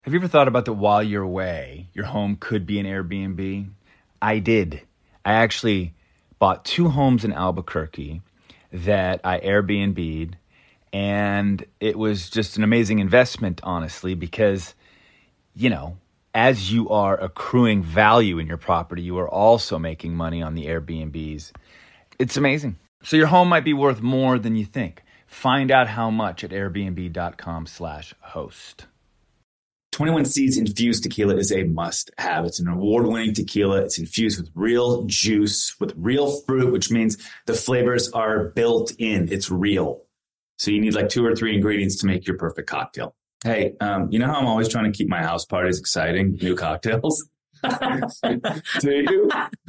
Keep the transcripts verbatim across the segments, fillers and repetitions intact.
Have you ever thought about that while you're away, your home could be an Airbnb? I did. I actually bought two homes in Albuquerque that I Airbnb'd, and it was just an amazing investment, honestly, because, you know, as you are accruing value in your property, you are also making money on the Airbnbs. It's amazing. So your home might be worth more than you think. Find out how much at airbnb.com slash host. twenty-one Seeds Infused Tequila is a must-have. It's an award-winning tequila. It's infused with real juice, with real fruit, which means the flavors are built in. It's real. So you need like two or three ingredients to make your perfect cocktail. Hey, um, you know how I'm always trying to keep my house parties exciting? New cocktails. Do you?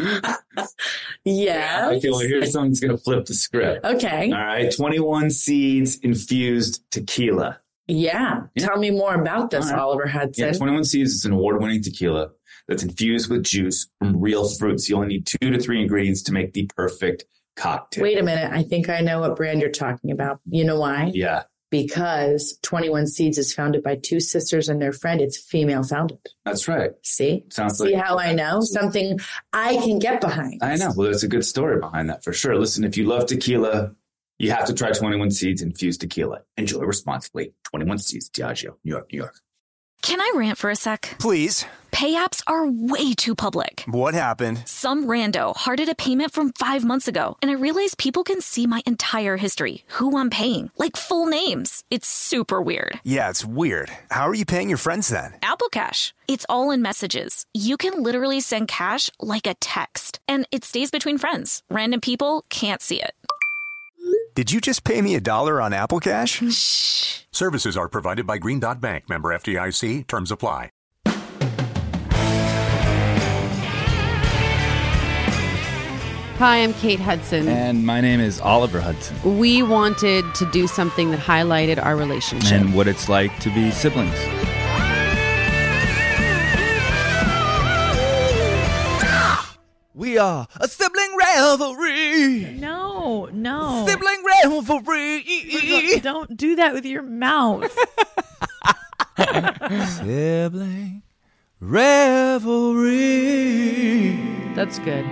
Yeah. I feel like here's someone's going to flip the script. Okay. All right. twenty-one Seeds Infused Tequila. Yeah. Yeah. Tell me more about this, All right. Oliver Hudson. Yeah, twenty-one Seeds is an award-winning tequila that's infused with juice from real fruits. You only need two to three ingredients to make the perfect cocktail. Wait a minute. I think I know what brand you're talking about. You know why? Yeah, Because twenty-one Seeds is founded by two sisters and their friend. It's female founded. that's right. See? Sounds See like how I know? Something I can get behind. I know. Well, there's a good story behind that for sure. Listen, if you love tequila, you have to try twenty-one Seeds Infused Tequila. Enjoy responsibly. twenty-one Seeds, Diageo, New York, New York. Can I rant for a sec? Please. Pay apps are way too public. What happened? Some rando hearted a payment from five months ago, and I realized people can see my entire history, who I'm paying, like full names. It's super weird. Yeah, it's weird. How are you paying your friends then? Apple Cash. It's all in messages. You can literally send cash like a text, and it stays between friends. Random people can't see it. Did you just pay me a dollar on Apple Cash? Shh. Services are provided by Green Dot Bank. Member F D I C. Terms apply. Hi, I'm Kate Hudson. And my name is Oliver Hudson. We wanted to do something that highlighted our relationship. And what it's like to be siblings. We are a sibling revelry. No, no. Sibling revelry. Don't do that with your mouth. Sibling revelry. That's good.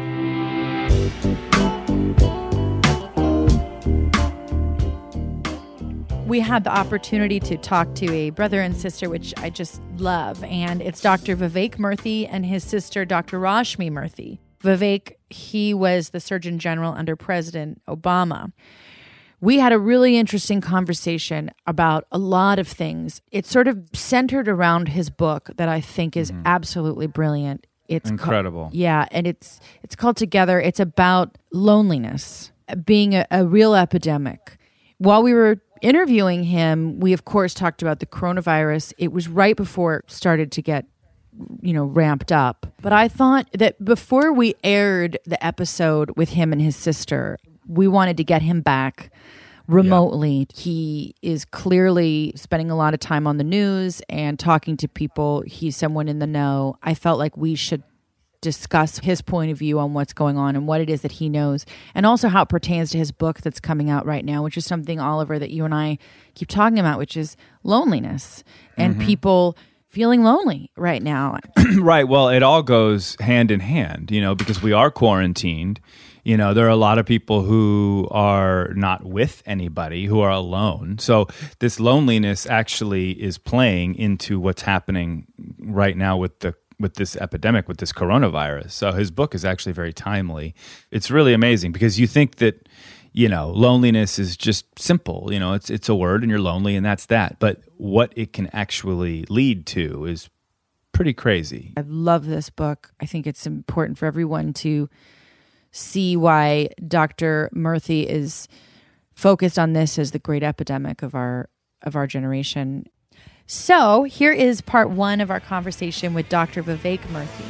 We had the opportunity to talk to a brother and sister, which I just love. And it's Doctor Vivek Murthy and his sister, Doctor Rashmi Murthy. Vivek, he was the Surgeon General under President Obama. We had a really interesting conversation about a lot of things. It sort of centered around his book that I think is mm-hmm. absolutely brilliant. It's incredible. Called, yeah, and it's it's called Together. It's about loneliness being a, a real epidemic. While we were interviewing him, we of course talked about the coronavirus. It was right before it started to get, you know, ramped up. But I thought that before we aired the episode with him and his sister, we wanted to get him back remotely. Yeah. He is clearly spending a lot of time on the news and talking to people. He's someone in the know. I felt like we should discuss his point of view on what's going on and what it is that he knows, and also how it pertains to his book that's coming out right now, which is something, Oliver, that you and I keep talking about, which is loneliness and mm-hmm. people feeling lonely right now. Right. Well, it all goes hand in hand, you know, because we are quarantined. You know, there are a lot of people who are not with anybody, who are alone. So this loneliness actually is playing into what's happening right now with the with this epidemic, with this coronavirus. So his book is actually very timely. It's really amazing because you think that, you know, loneliness is just simple. You know, it's it's a word and you're lonely and that's that. But what it can actually lead to is pretty crazy. I love this book. I think it's important for everyone to see why Doctor Murthy is focused on this as the great epidemic of our of our generation. So here is part one of our conversation with Doctor Vivek Murthy.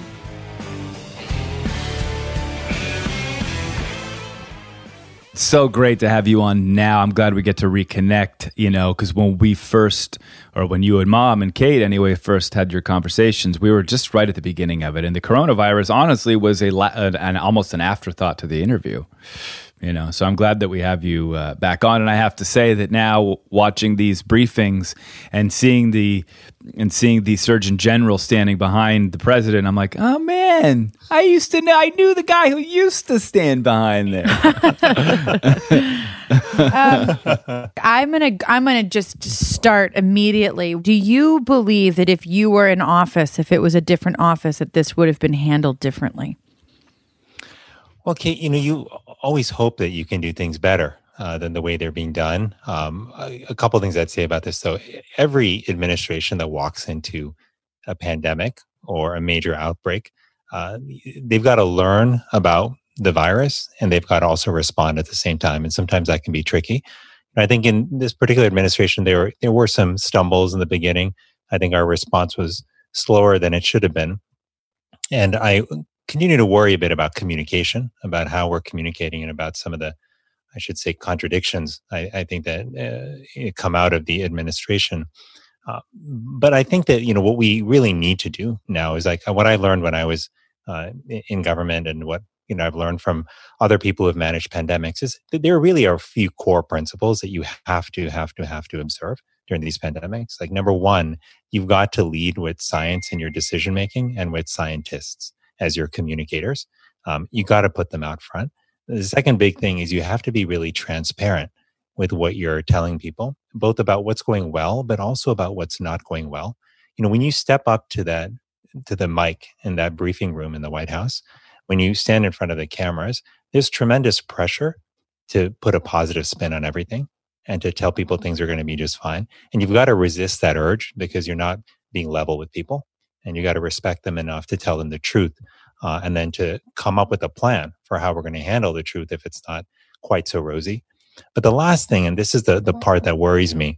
So great to have you on now. I'm glad we get to reconnect, you know, because when we first, or when you and Mom and Kate anyway first had your conversations, we were just right at the beginning of it. And the coronavirus honestly was a an, an almost an afterthought to the interview. You know, so I'm glad that we have you uh, back on. And I have to say that now, watching these briefings and seeing the and seeing the Surgeon General standing behind the president, I'm like, oh man, I used to know, I knew the guy who used to stand behind there. um, I'm gonna I'm gonna just start immediately. Do you believe that if you were in office, if it was a different office, that this would have been handled differently? Well, Kate, you know, you always hope that you can do things better uh, than the way they're being done. Um, a, a couple of things I'd say about this, though. Every administration that walks into a pandemic or a major outbreak, uh, they've got to learn about the virus and they've got to also respond at the same time. And sometimes that can be tricky. And I think in this particular administration, there were, there were some stumbles in the beginning. I think our response was slower than it should have been. And I continue to worry a bit about communication, about how we're communicating and about some of the, I should say, contradictions I, I think that uh, come out of the administration. Uh, but I think that, you know, what we really need to do now is like what I learned when I was uh, in government and what, you know, I've learned from other people who have managed pandemics is that there really are a few core principles that you have to, have to, have to observe during these pandemics. Like number one, you've got to lead with science in your decision-making and with scientists as your communicators. Um, you got to put them out front. The second big thing is you have to be really transparent with what you're telling people, both about what's going well, but also about what's not going well. You know, when you step up to that, to the mic in that briefing room in the White House, when you stand in front of the cameras, there's tremendous pressure to put a positive spin on everything and to tell people things are going to be just fine. And you've got to resist that urge because you're not being level with people. And you got to respect them enough to tell them the truth uh, and then to come up with a plan for how we're going to handle the truth if it's not quite so rosy. But the last thing, and this is the, the part that worries me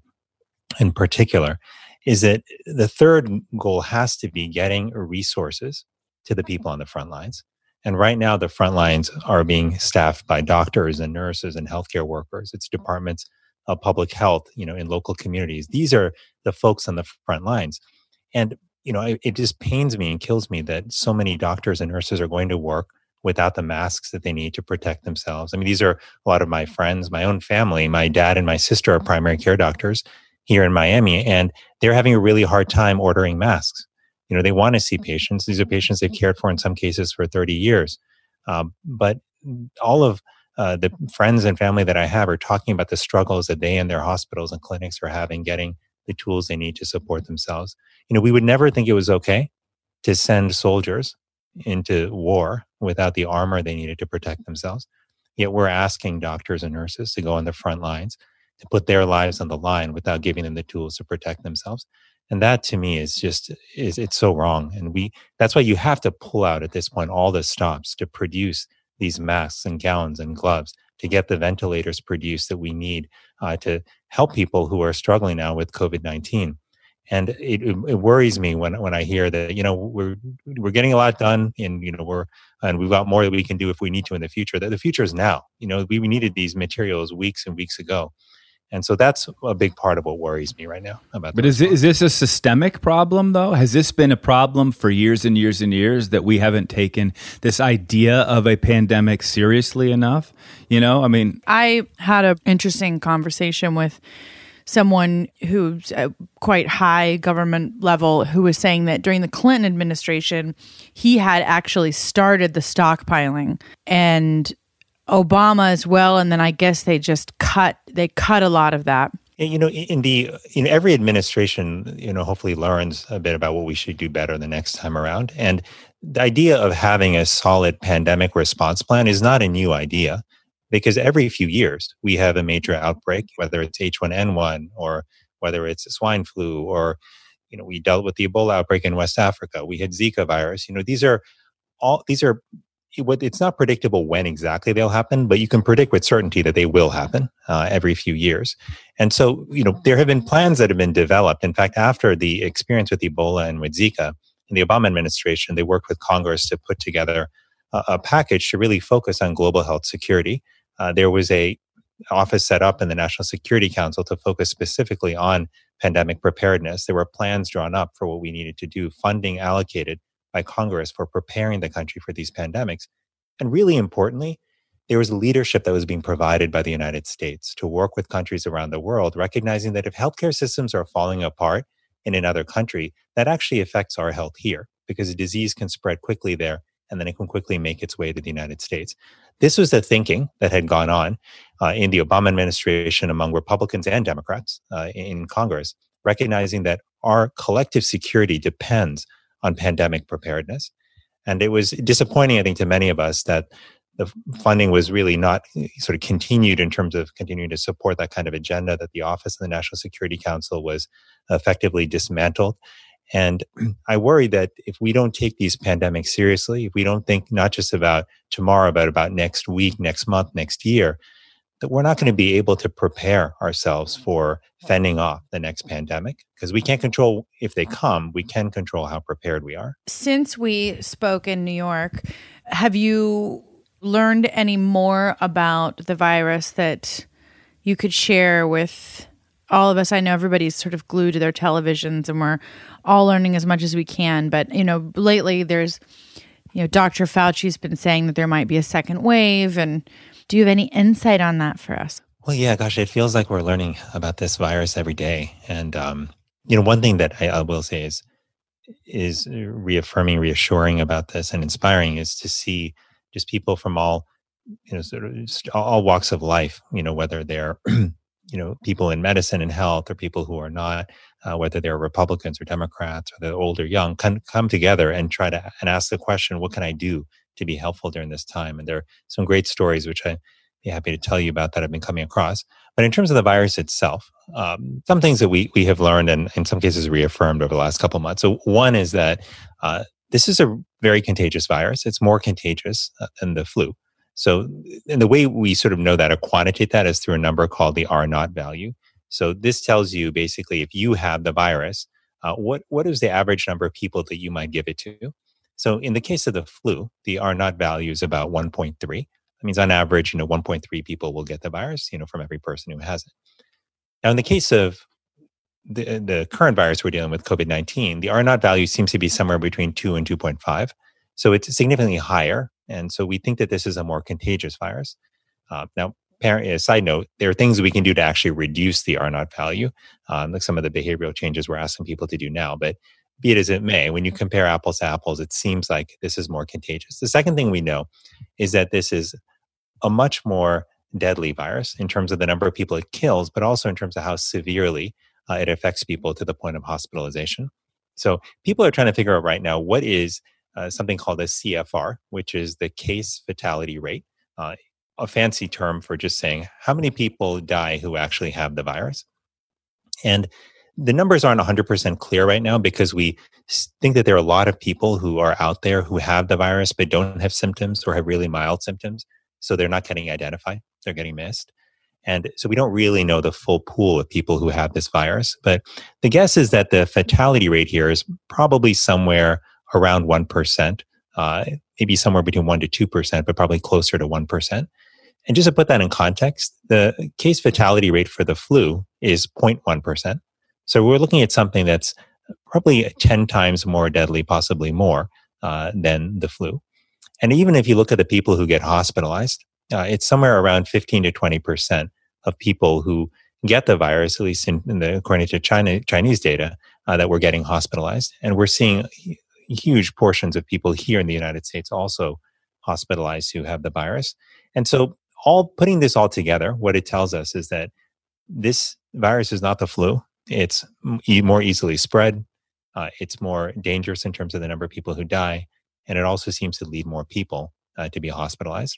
in particular, is that the third goal has to be getting resources to the people on the front lines. And right now, the front lines are being staffed by doctors and nurses and healthcare workers. It's departments of public health, you know, in local communities. These are the folks on the front lines. And you know, it, it just pains me and kills me that so many doctors and nurses are going to work without the masks that they need to protect themselves. I mean, these are a lot of my friends, my own family. My dad and my sister are primary care doctors here in Miami, and they're having a really hard time ordering masks. You know, they want to see patients. These are patients they've cared for in some cases for thirty years. Um, but all of uh, the friends and family that I have are talking about the struggles that they and their hospitals and clinics are having getting the tools they need to support themselves. You know, we would never think it was okay to send soldiers into war without the armor they needed to protect themselves. Yet we're asking doctors and nurses to go on the front lines, to put their lives on the line without giving them the tools to protect themselves. And that to me is just, is it's so wrong. And we, that's why you have to pull out at this point all the stops to produce these masks and gowns and gloves, to get the ventilators produced that we need uh, to help people who are struggling now with COVID nineteen. And it, it worries me when when I hear that, you know, we're we're getting a lot done, and you know we're and we've got more that we can do if we need to in the future. That the future is now. You know, we, we needed these materials weeks and weeks ago, and so that's a big part of what worries me right now about. But is it, is this a systemic problem though? Has this been a problem for years and years and years that we haven't taken this idea of a pandemic seriously enough? You know, I mean, I had an interesting conversation with someone who's uh, quite high government level who was saying that during the Clinton administration, he had actually started the stockpiling, and Obama as well. And then I guess they just cut, they cut a lot of that. You know, in the, in every administration, you know, hopefully learns a bit about what we should do better the next time around. And the idea of having a solid pandemic response plan is not a new idea. Because every few years we have a major outbreak, whether it's H one N one or whether it's swine flu, or, you know, we dealt with the Ebola outbreak in West Africa. We had Zika virus. You know, these are all, these are, it's not predictable when exactly they'll happen, but you can predict with certainty that they will happen uh, every few years. And so, you know, there have been plans that have been developed. In fact, after the experience with Ebola and with Zika, in the Obama administration, they worked with Congress to put together a, a package to really focus on global health security. Uh, there was a office set up in the National Security Council to focus specifically on pandemic preparedness. There were plans drawn up for what we needed to do, funding allocated by Congress for preparing the country for these pandemics. And really importantly, there was leadership that was being provided by the United States to work with countries around the world, recognizing that if healthcare systems are falling apart in another country, that actually affects our health here, because a disease can spread quickly there and then it can quickly make its way to the United States. This was the thinking that had gone on uh, in the Obama administration among Republicans and Democrats uh, in Congress, recognizing that our collective security depends on pandemic preparedness. And it was disappointing, I think, to many of us that the funding was really not sort of continued in terms of continuing to support that kind of agenda, that the Office of the National Security Council was effectively dismantled. And I worry that if we don't take these pandemics seriously, if we don't think not just about tomorrow, but about next week, next month, next year, that we're not going to be able to prepare ourselves for fending off the next pandemic, because we can't control if they come. We can control how prepared we are. Since we spoke in New York, have you learned any more about the virus that you could share with all of us? I know everybody's sort of glued to their televisions and we're all learning as much as we can. But, you know, lately there's, you know, Doctor Fauci's been saying that there might be a second wave. And do you have any insight on that for us? Well, yeah, gosh, it feels like we're learning about this virus every day. And, um, you know, one thing that I, I will say is, is reaffirming, reassuring about this and inspiring is to see just people from all, you know, sort of all walks of life, you know, whether they're, you know, people in medicine and health or people who are not, uh, whether they're Republicans or Democrats or they're old or young, can come together and try to and ask the question, what can I do to be helpful during this time? And there are some great stories, which I'd be happy to tell you about, that I've been coming across. But in terms of the virus itself, um, some things that we we have learned and in some cases reaffirmed over the last couple of months. So one is that uh, this is a very contagious virus. It's more contagious uh, than the flu. So, and the way we sort of know that or quantitate that is through a number called the R naught value. So this tells you basically if you have the virus, uh, what what is the average number of people that you might give it to? So in the case of the flu, the R naught value is about one point three. That means on average, you know, one point three people will get the virus, you know, from every person who has it. Now, in the case of the, the current virus we're dealing with, COVID nineteen, the R naught value seems to be somewhere between two and two point five. So it's significantly higher. And so we think that this is a more contagious virus. Uh, now, parent, a side note, there are things we can do to actually reduce the R naught value, um, like some of the behavioral changes we're asking people to do now. But be it as it may, when you compare apples to apples, it seems like this is more contagious. The second thing we know is that this is a much more deadly virus in terms of the number of people it kills, but also in terms of how severely uh, it affects people to the point of hospitalization. So people are trying to figure out right now what is Uh, something called a C F R, which is the case fatality rate, uh, a fancy term for just saying how many people die who actually have the virus. And the numbers aren't one hundred percent clear right now because we think that there are a lot of people who are out there who have the virus but don't have symptoms or have really mild symptoms. So they're not getting identified. They're getting missed. And so we don't really know the full pool of people who have this virus. But the guess is that the fatality rate here is probably somewhere around one percent, uh, maybe somewhere between one to two percent, but probably closer to one percent. And just to put that in context, the case fatality rate for the flu is zero point one percent. So we're looking at something that's probably ten times more deadly, possibly more, uh, than the flu. And even if you look at the people who get hospitalized, uh, it's somewhere around fifteen to twenty percent of people who get the virus, at least in, in the, according to China, Chinese data, uh, that we're getting hospitalized. And we're seeing huge portions of people here in the United States also hospitalized who have the virus. And so all putting this all together, what it tells us is that this virus is not the flu. It's more easily spread. Uh, it's more dangerous in terms of the number of people who die. And it also seems to lead more people uh, to be hospitalized.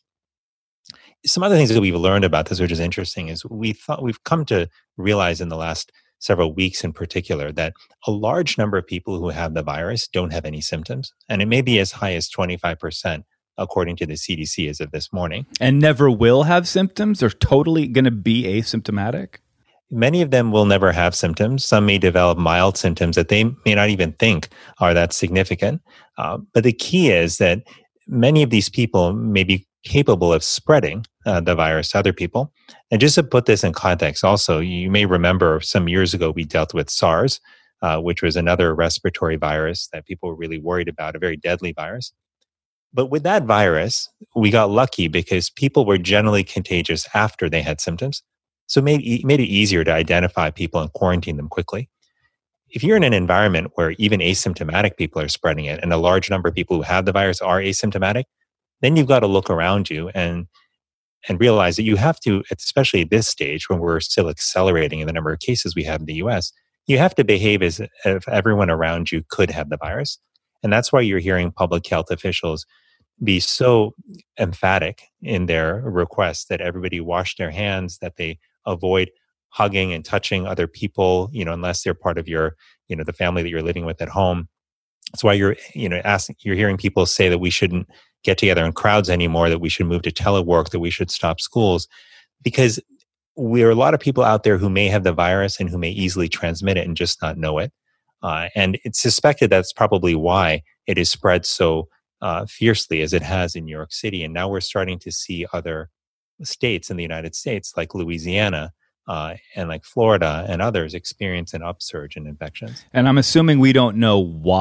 Some other things that we've learned about this, which is interesting, is we thought we've come to realize in the last several weeks in particular, that a large number of people who have the virus don't have any symptoms. And it may be as high as twenty-five percent, according to the C D C as of this morning. And never will have symptoms? They're totally going to be asymptomatic? Many of them will never have symptoms. Some may develop mild symptoms that they may not even think are that significant. Uh, but the key is that many of these people may be capable of spreading uh, the virus to other people. And just to put this in context also, you may remember some years ago we dealt with SARS, uh, which was another respiratory virus that people were really worried about, a very deadly virus. But with that virus, we got lucky because people were generally contagious after they had symptoms. So it made, it made it easier to identify people and quarantine them quickly. If you're in an environment where even asymptomatic people are spreading it and a large number of people who have the virus are asymptomatic, then you've got to look around you and and realize that you have to, especially at this stage when we're still accelerating in the number of cases we have in the U S, you have to behave as if everyone around you could have the virus. And that's why you're hearing public health officials be so emphatic in their requests that everybody wash their hands, that they avoid hugging and touching other people, you know, unless they're part of your, you know, the family that you're living with at home. That's why you're, you know, asking, you're hearing people say that we shouldn't get together in crowds anymore, that we should move to telework, that we should stop schools, because there are a lot of people out there who may have the virus and who may easily transmit it and just not know it. Uh, and it's suspected that's probably why it is spread so uh, fiercely as it has in New York City. And now we're starting to see other states in the United States, like Louisiana uh, and like Florida and others, experience an upsurge in infections. And I'm assuming we don't know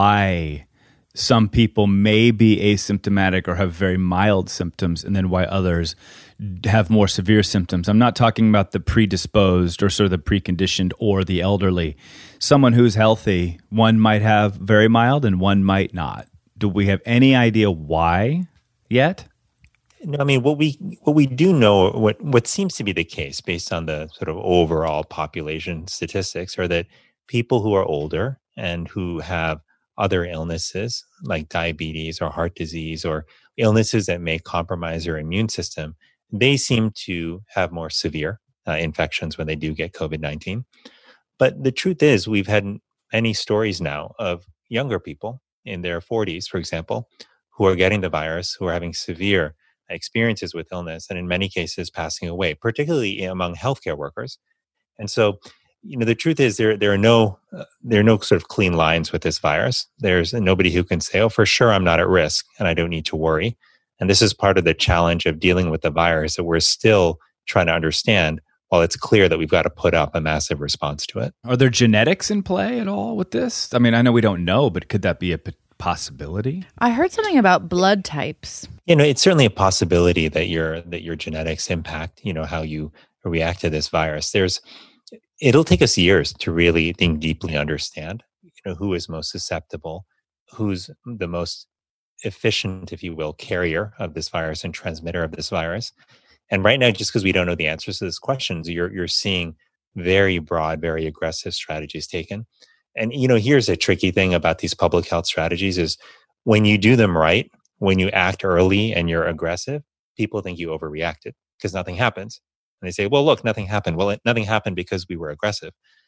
why some people may be asymptomatic or have very mild symptoms, and then why others have more severe symptoms. I'm not talking about the predisposed or sort of the preconditioned or the elderly. Someone who's healthy, one might have very mild and one might not. Do we have any idea why yet? No, I mean, what we what we do know, what what seems to be the case based on the sort of overall population statistics, are that people who are older and who have other illnesses like diabetes or heart disease or illnesses that may compromise your immune system, they seem to have more severe uh, infections when they do get COVID nineteen. But the truth is, we've had many stories now of younger people in their forties, for example, who are getting the virus, who are having severe experiences with illness, and in many cases passing away, particularly among healthcare workers. And so, you know, the truth is there there are no uh, there are no sort of clean lines with this virus. There's nobody who can say, "Oh, for sure, I'm not at risk and I don't need to worry." And this is part of the challenge of dealing with the virus that we're still trying to understand, while it's clear that we've got to put up a massive response to it. Are there genetics in play at all with this? I mean, I know we don't know, but could that be a p- possibility? I heard something about blood types. You know, it's certainly a possibility that your that your genetics impact, you know, how you react to this virus. There's It'll take us years to really think deeply, understand, you know, who is most susceptible, who's the most efficient, if you will, carrier of this virus and transmitter of this virus. And right now, just because we don't know the answers to these questions, you're you're seeing very broad, very aggressive strategies taken. And, you know, here's a tricky thing about these public health strategies is when you do them right, when you act early and you're aggressive, people think you overreacted because nothing happens. And they say, well, look, nothing happened. Well, it, nothing happened because we were aggressive.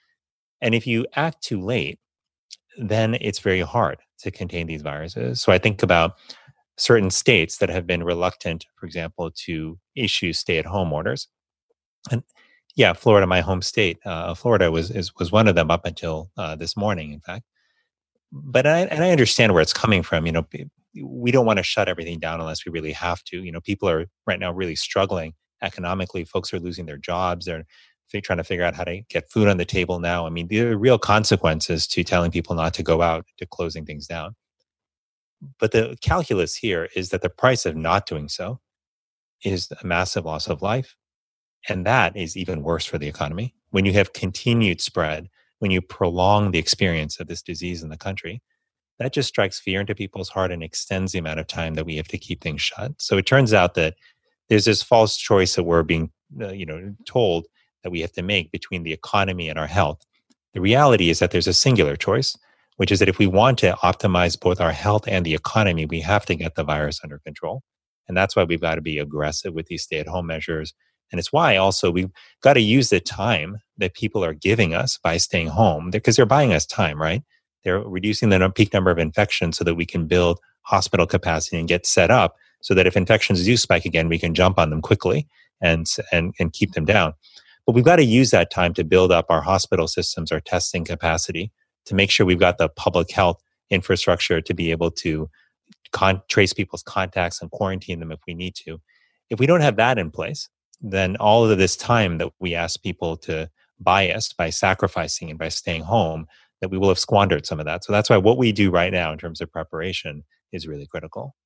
And if you act too late, then it's very hard to contain these viruses. So I think about certain states that have been reluctant, for example, to issue stay-at-home orders. And yeah, Florida, my home state, uh, Florida was is, was one of them up until uh, this morning, in fact. But I, and I understand where it's coming from. You know, we don't want to shut everything down unless we really have to. You know, people are right now really struggling economically. Folks are losing their jobs. They're trying to figure out how to get food on the table now. I mean, there are real consequences to telling people not to go out, to closing things down. But the calculus here is that the price of not doing so is a massive loss of life. And that is even worse for the economy. When you have continued spread, when you prolong the experience of this disease in the country, that just strikes fear into people's heart and extends the amount of time that we have to keep things shut. So it turns out that there's this false choice that we're being, uh, you know, told that we have to make between the economy and our health. The reality is that there's a singular choice, which is that if we want to optimize both our health and the economy, we have to get the virus under control. And that's why we've got to be aggressive with these stay-at-home measures. And it's why also we've got to use the time that people are giving us by staying home, because they're buying us time, right? They're reducing the peak number of infections so that we can build hospital capacity and get set up so that if infections do spike again, we can jump on them quickly and, and, and keep them down. But we've got to use that time to build up our hospital systems, our testing capacity, to make sure we've got the public health infrastructure to be able to con- trace people's contacts and quarantine them if we need to. If we don't have that in place, then all of this time that we ask people to buy us by sacrificing and by staying home, that we will have squandered some of that. So that's why what we do right now in terms of preparation is really critical.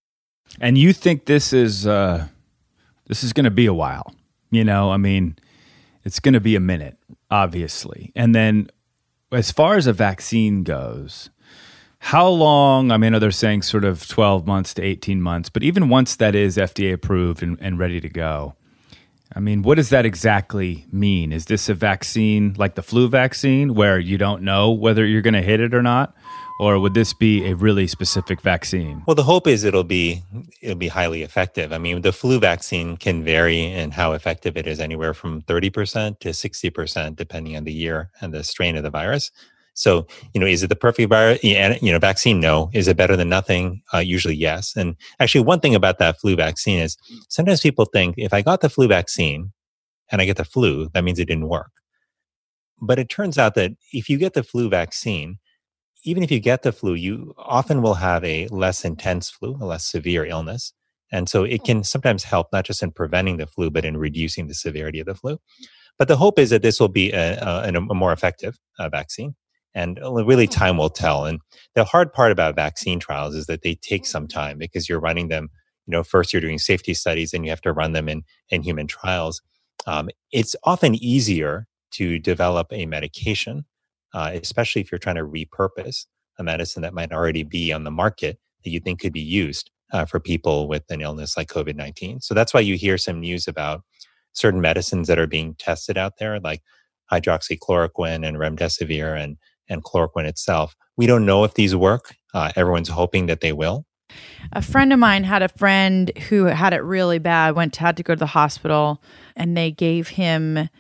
And you think this is uh, this is going to be a while? You know, I mean, it's going to be a minute, obviously. And then, as far as a vaccine goes, how long? I mean, they're saying sort of twelve months to eighteen months, but even once that is F D A approved and, and ready to go, I mean, what does that exactly mean? Is this a vaccine like the flu vaccine where you don't know whether you're going to hit it or not? Or would this be a really specific vaccine? Well, the hope is it'll be it'll be highly effective. I mean, the flu vaccine can vary in how effective it is, anywhere from thirty percent to sixty percent, depending on the year and the strain of the virus. So, you know, is it the perfect virus? You know, vaccine? No. Is it better than nothing? Uh, usually, yes. And actually, one thing about that flu vaccine is sometimes people think if I got the flu vaccine and I get the flu, that means it didn't work. But it turns out that if you get the flu vaccine, even if you get the flu, you often will have a less intense flu, a less severe illness. And so it can sometimes help not just in preventing the flu, but in reducing the severity of the flu. But the hope is that this will be a, a, a more effective uh, vaccine. And really, time will tell. And the hard part about vaccine trials is that they take some time because you're running them, you know, first you're doing safety studies and you have to run them in, in human trials. Um, it's often easier to develop a medication, uh, especially if you're trying to repurpose a medicine that might already be on the market that you think could be used uh, for people with an illness like COVID nineteen. So that's why you hear some news about certain medicines that are being tested out there, like hydroxychloroquine and remdesivir and and chloroquine itself. We don't know if these work. Uh, everyone's hoping that they will. A friend of mine had a friend who had it really bad, went to, had to go to the hospital, and they gave him uh,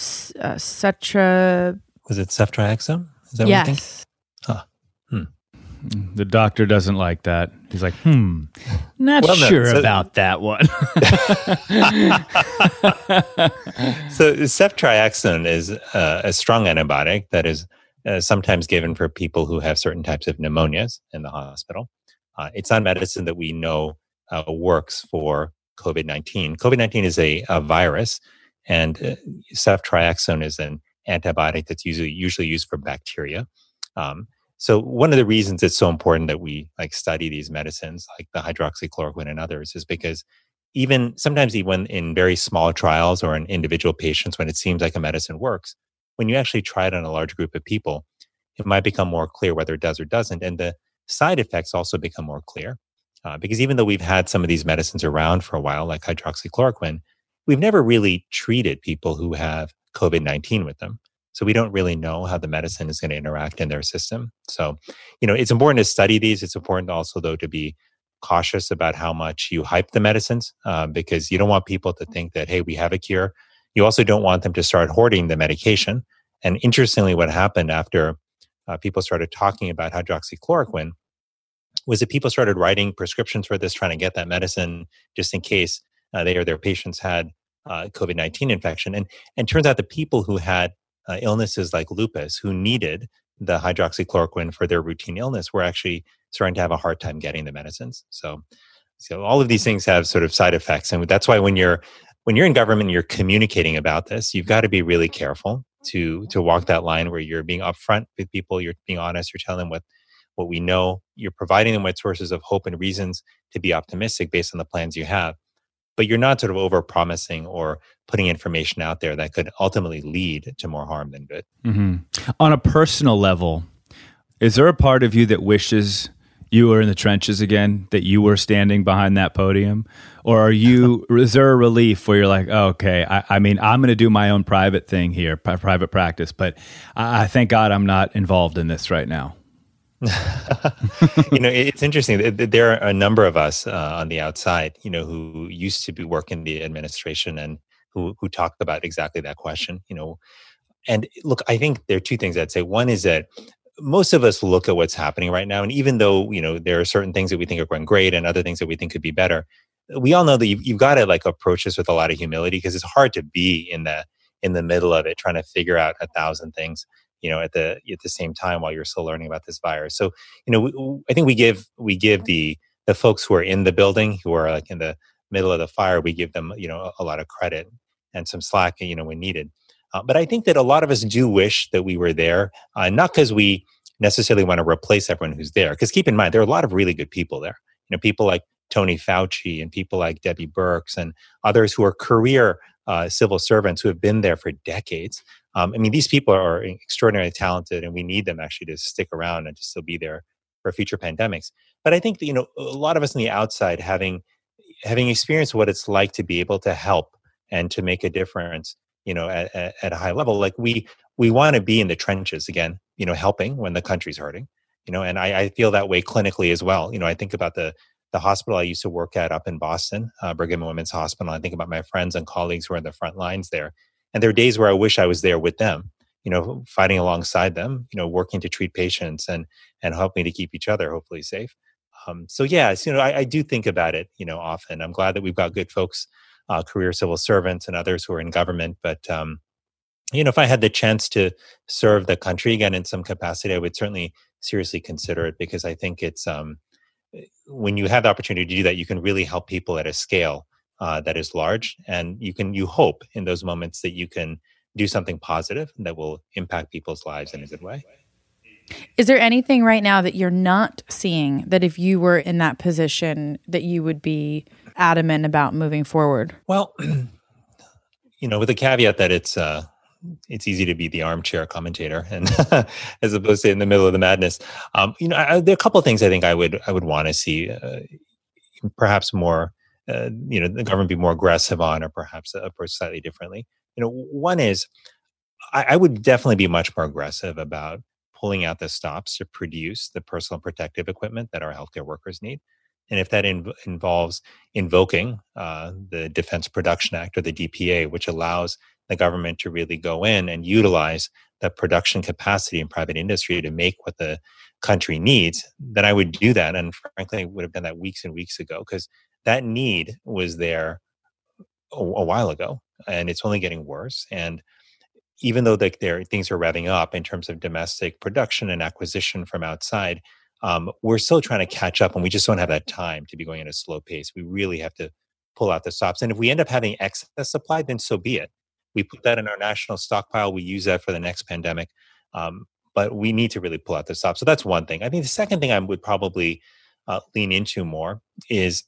Cetra. Was it ceftriaxone? Is that yes. what you think? Huh. Hmm. The doctor doesn't like that. He's like, hmm, not well, no, sure so, about that one. So ceftriaxone is uh, a strong antibiotic that is Uh, sometimes given for people who have certain types of pneumonias in the hospital. Uh, it's not medicine that we know uh, works for COVID nineteen. COVID nineteen is a, a virus, and uh, ceftriaxone is an antibiotic that's usually usually used for bacteria. Um, so one of the reasons it's so important that we like study these medicines, like the hydroxychloroquine and others, is because even sometimes even in very small trials or in individual patients, when it seems like a medicine works, when you actually try it on a large group of people, it might become more clear whether it does or doesn't. And the side effects also become more clear. Uh, because even though we've had some of these medicines around for a while, like hydroxychloroquine, we've never really treated people who have COVID nineteen with them. So we don't really know how the medicine is going to interact in their system. So, you know, it's important to study these. It's important also, though, to be cautious about how much you hype the medicines, uh, because you don't want people to think that, hey, we have a cure. You also don't want them to start hoarding the medication. And interestingly, what happened after uh, people started talking about hydroxychloroquine was that people started writing prescriptions for this, trying to get that medicine just in case uh, they or their patients had uh, COVID nineteen infection. And and turns out the people who had uh, illnesses like lupus, who needed the hydroxychloroquine for their routine illness, were actually starting to have a hard time getting the medicines. So, so all of these things have sort of side effects. And that's why when you're When you're in government and you're communicating about this, you've got to be really careful to to walk that line where you're being upfront with people, you're being honest, you're telling them what, what we know, you're providing them with sources of hope and reasons to be optimistic based on the plans you have. But you're not sort of over-promising or putting information out there that could ultimately lead to more harm than good. Mm-hmm. On a personal level, is there a part of you that wishes you were in the trenches again, that you were standing behind that podium? Or are you, is there a relief where you're like, oh, okay, I, I mean, I'm going to do my own private thing here, p- private practice, but I, I thank God I'm not involved in this right now? You know, it's interesting. There are a number of us uh, on the outside, you know, who used to be working the administration and who who talked about exactly that question, you know. And look, I think there are two things I'd say. One is that most of us look at what's happening right now. And even though, you know, there are certain things that we think are going great and other things that we think could be better, we all know that you've, you've got to like approach this with a lot of humility, because it's hard to be in the, in the middle of it, trying to figure out a thousand things, you know, at the, at the same time while you're still learning about this virus. So, you know, we, I think we give, we give the, the folks who are in the building, who are like in the middle of the fire, we give them, you know, a, a lot of credit and some slack, you know, when needed. Uh, but I think that a lot of us do wish that we were there, uh, not because we necessarily want to replace everyone who's there. Because keep in mind, there are a lot of really good people there. You know, people like Tony Fauci and people like Debbie Birx and others who are career uh, civil servants who have been there for decades. Um, I mean, these people are extraordinarily talented, and we need them actually to stick around and to still be there for future pandemics. But I think that, you know, a lot of us on the outside, having having experienced what it's like to be able to help and to make a difference, you know, at, at, at a high level, like we we want to be in the trenches again, you know, helping when the country's hurting, you know, and I, I feel that way clinically as well. You know, I think about the the hospital I used to work at up in Boston, uh, Brigham and Women's Hospital. I think about my friends and colleagues who are in the front lines there. And there are days where I wish I was there with them, you know, fighting alongside them, you know, working to treat patients and and helping to keep each other hopefully safe. Um, so yeah, you know, I, I do think about it, you know, often. I'm glad that we've got good folks, uh, career civil servants and others who are in government. But, um, you know, if I had the chance to serve the country again in some capacity, I would certainly seriously consider it, because I think it's, um, when you have the opportunity to do that, you can really help people at a scale uh, that is large. And you can, you hope in those moments that you can do something positive that will impact people's lives in a good way. Is there anything right now that you're not seeing that if you were in that position that you would be adamant about moving forward? Well, you know, with the caveat that it's uh, it's easy to be the armchair commentator, and as opposed to in the middle of the madness. Um, you know, I, there are a couple of things I think I would I would want to see, uh, perhaps more. Uh, you know, the government be more aggressive on, or perhaps approach slightly differently. You know, one is I, I would definitely be much more aggressive about pulling out the stops to produce the personal protective equipment that our healthcare workers need. And if that inv- involves invoking uh, the Defense Production Act, or the D P A, which allows the government to really go in and utilize the production capacity in private industry to make what the country needs, then I would do that. And frankly, I would have done that weeks and weeks ago, because that need was there a, a while ago, and it's only getting worse. And even though like there things are revving up in terms of domestic production and acquisition from outside, um, we're still trying to catch up, and we just don't have that time to be going at a slow pace. We really have to pull out the stops. And if we end up having excess supply, then so be it. We put that in our national stockpile. We use that for the next pandemic. Um, but we need to really pull out the stops. So that's one thing. I think the second thing I would probably uh, lean into more is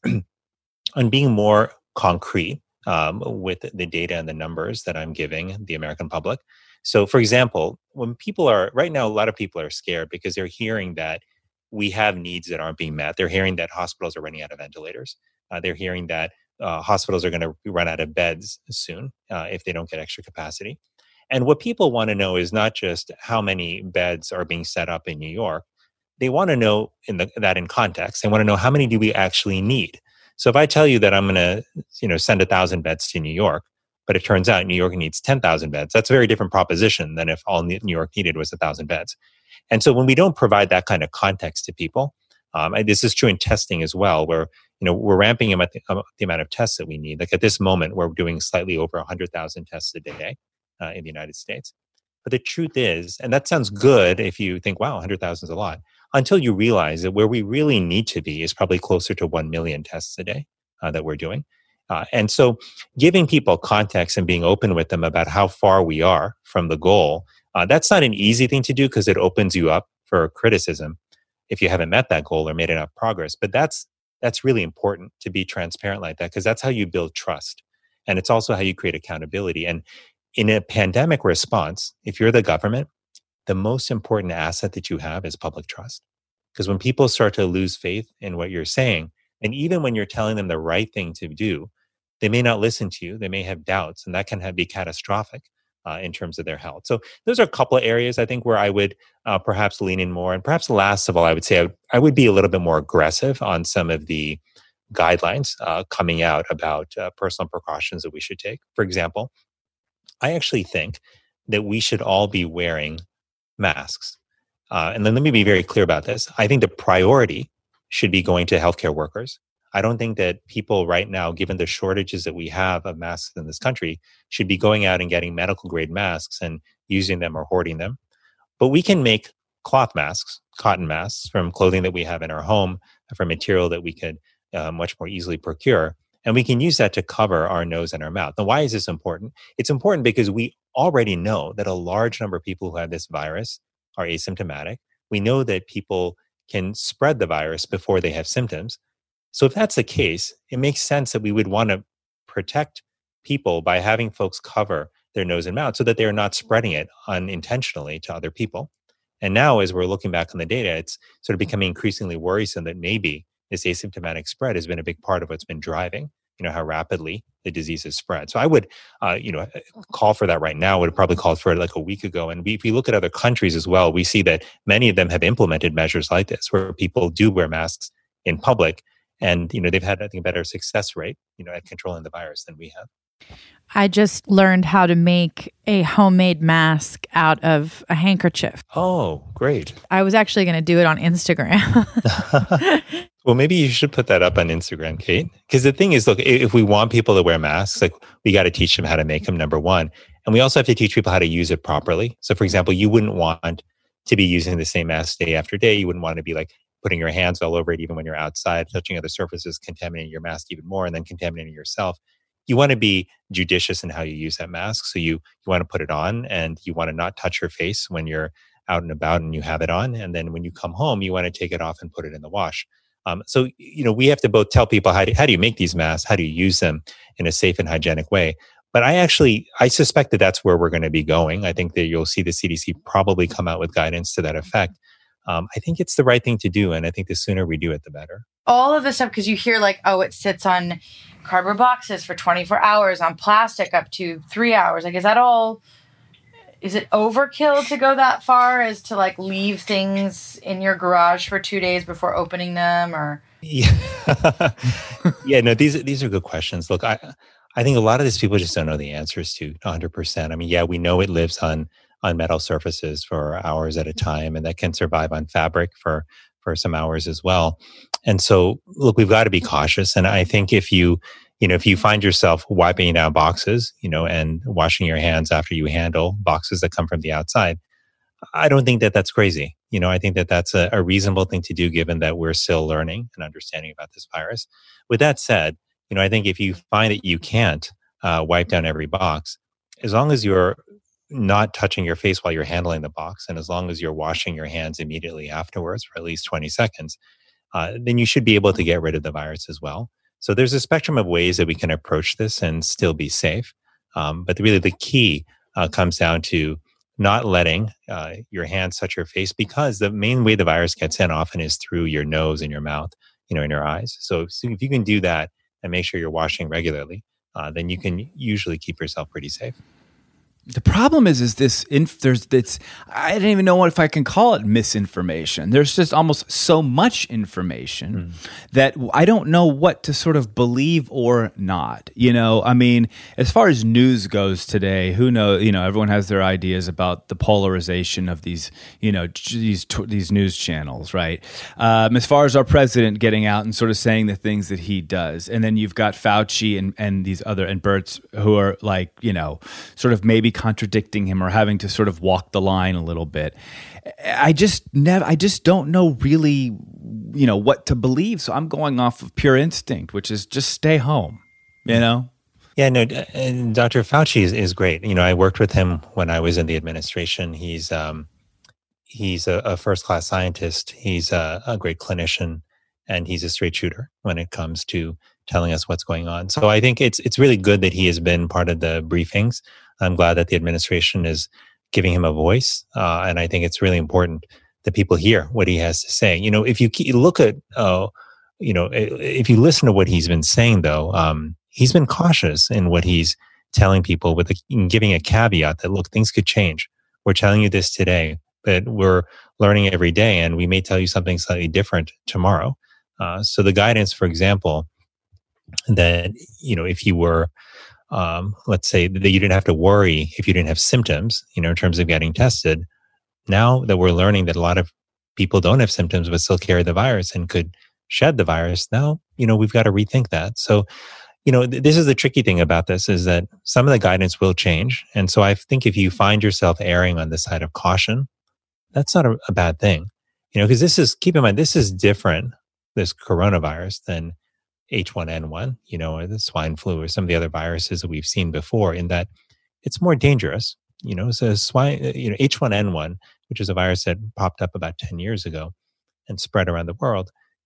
on being more concrete um, with the data and the numbers that I'm giving the American public. So, for example, when people are, right now, a lot of people are scared because they're hearing that we have needs that aren't being met. They're hearing that hospitals are running out of ventilators. Uh, they're hearing that uh, hospitals are going to run out of beds soon uh, if they don't get extra capacity. And what people want to know is not just how many beds are being set up in New York. They want to know in the, that in context. They want to know how many do we actually need. So if I tell you that I'm going to, you know, send a thousand beds to New York, but it turns out New York needs ten thousand beds, that's a very different proposition than if all New York needed was a thousand beds. And so when we don't provide that kind of context to people, um, and this is true in testing as well, where, you know, we're ramping up the, uh, the amount of tests that we need. Like at this moment, we're doing slightly over one hundred thousand tests a day uh, in the United States. But the truth is, and that sounds good if you think, wow, one hundred thousand is a lot, until you realize that where we really need to be is probably closer to one million tests a day uh, that we're doing. Uh, and so giving people context and being open with them about how far we are from the goal, uh, that's not an easy thing to do because it opens you up for criticism if you haven't met that goal or made enough progress. But that's that's really important to be transparent like that, because that's how you build trust. And it's also how you create accountability. And in a pandemic response, if you're the government, the most important asset that you have is public trust. Because when people start to lose faith in what you're saying, and even when you're telling them the right thing to do, they may not listen to you. They may have doubts, and that can have, be catastrophic uh, in terms of their health. So those are a couple of areas I think where I would uh, perhaps lean in more. And perhaps last of all, I would say I would, I would be a little bit more aggressive on some of the guidelines uh, coming out about uh, personal precautions that we should take. For example, I actually think that we should all be wearing masks. Uh, and then let me be very clear about this. I think the priority should be going to healthcare workers. I don't think that people right now, given the shortages that we have of masks in this country, should be going out and getting medical grade masks and using them or hoarding them. But we can make cloth masks, cotton masks from clothing that we have in our home, from material that we could uh, much more easily procure. And we can use that to cover our nose and our mouth. Now, why is this important? It's important because we already know that a large number of people who have this virus are asymptomatic. We know that people can spread the virus before they have symptoms. So if that's the case, it makes sense that we would want to protect people by having folks cover their nose and mouth so that they're not spreading it unintentionally to other people. And now, as we're looking back on the data, it's sort of becoming increasingly worrisome that maybe this asymptomatic spread has been a big part of what's been driving, you know, how rapidly the disease has spread. So I would, uh, you know, call for that right now. Would have probably called for it like a week ago. And we, if we look at other countries as well, we see that many of them have implemented measures like this, where people do wear masks in public, and you know they've had, I think, a better success rate, you know, at controlling the virus than we have. I just learned how to make a homemade mask out of a handkerchief. Oh, great. I was actually going to do it on Instagram. Well, maybe you should put that up on Instagram, Kate. Because the thing is, look, if we want people to wear masks, like we got to teach them how to make them, number one. And we also have to teach people how to use it properly. So for example, you wouldn't want to be using the same mask day after day. You wouldn't want to be like putting your hands all over it, even when you're outside, touching other surfaces, contaminating your mask even more, and then contaminating yourself. You want to be judicious in how you use that mask. So you, you want to put it on, and you want to not touch your face when you're out and about and you have it on. And then when you come home, you want to take it off and put it in the wash. Um, so, you know, we have to both tell people how do, how do you make these masks? How do you use them in a safe and hygienic way? But I actually, I suspect that that's where we're going to be going. I think that you'll see the C D C probably come out with guidance to that effect. Um, I think it's the right thing to do. And I think the sooner we do it, the better. All of this stuff, because you hear like, oh, it sits on cardboard boxes for twenty-four hours, on plastic up to three hours. Like, is that all, is it overkill to go that far as to like leave things in your garage for two days before opening them, or? Yeah, yeah, no, these, these are good questions. Look, I, I think a lot of these people just don't know the answers to one hundred percent. I mean, yeah, we know it lives on, on metal surfaces for hours at a time, and that can survive on fabric for, for some hours as well. And so, look, we've got to be cautious. And I think if you, you know, if you find yourself wiping down boxes, you know, and washing your hands after you handle boxes that come from the outside, I don't think that that's crazy. You know, I think that that's a, a reasonable thing to do, given that we're still learning and understanding about this virus. With that said, you know, I think if you find that you can't uh, wipe down every box, as long as you're not touching your face while you're handling the box, and as long as you're washing your hands immediately afterwards for at least twenty seconds, uh, then you should be able to get rid of the virus as well. So there's a spectrum of ways that we can approach this and still be safe. Um, but the, really the key uh, comes down to not letting uh, your hands touch your face, because the main way the virus gets in often is through your nose and your mouth, you know, in your eyes. So, so if you can do that and make sure you're washing regularly, uh, then you can usually keep yourself pretty safe. The problem is, is this, inf- there's this, I don't even know if I can call it misinformation. There's just almost so much information mm. that I don't know what to sort of believe or not. You know, I mean, as far as news goes today, who knows, you know, everyone has their ideas about the polarization of these, you know, these, these news channels, right? Um, as far as our president getting out and sort of saying the things that he does. And then you've got Fauci and, and these other, and Birx, who are like, you know, sort of maybe contradicting him or having to sort of walk the line a little bit. I just never, I just don't know really, you know, what to believe. So I'm going off of pure instinct, which is just stay home, you know? Yeah, no, and Doctor Fauci is, is great. You know, I worked with him when I was in the administration. He's, um, he's a, a first-class scientist. He's a, a great clinician, and he's a straight shooter when it comes to telling us what's going on. So I think it's, it's really good that he has been part of the briefings. I'm glad that the administration is giving him a voice. Uh, and I think it's really important that people hear what he has to say. You know, if you look at, uh, you know, if you listen to what he's been saying, though, um, he's been cautious in what he's telling people, with a, giving a caveat that, look, things could change. We're telling you this today, but we're learning every day, and we may tell you something slightly different tomorrow. Uh, so the guidance, for example, that, you know, if you were, Um, let's say that you didn't have to worry if you didn't have symptoms, you know, in terms of getting tested. Now that we're learning that a lot of people don't have symptoms but still carry the virus and could shed the virus, now, you know, we've got to rethink that. So, you know, th- this is the tricky thing about this, is that some of the guidance will change. And so I think if you find yourself erring on the side of caution, that's not a, a bad thing, you know, because this is, keep in mind, this is different, this coronavirus, than H one N one, you know, or the swine flu, or some of the other viruses that we've seen before, in that it's more dangerous. You know, so swine, you know, H one N one, which is a virus that popped up about ten years ago and spread around the world,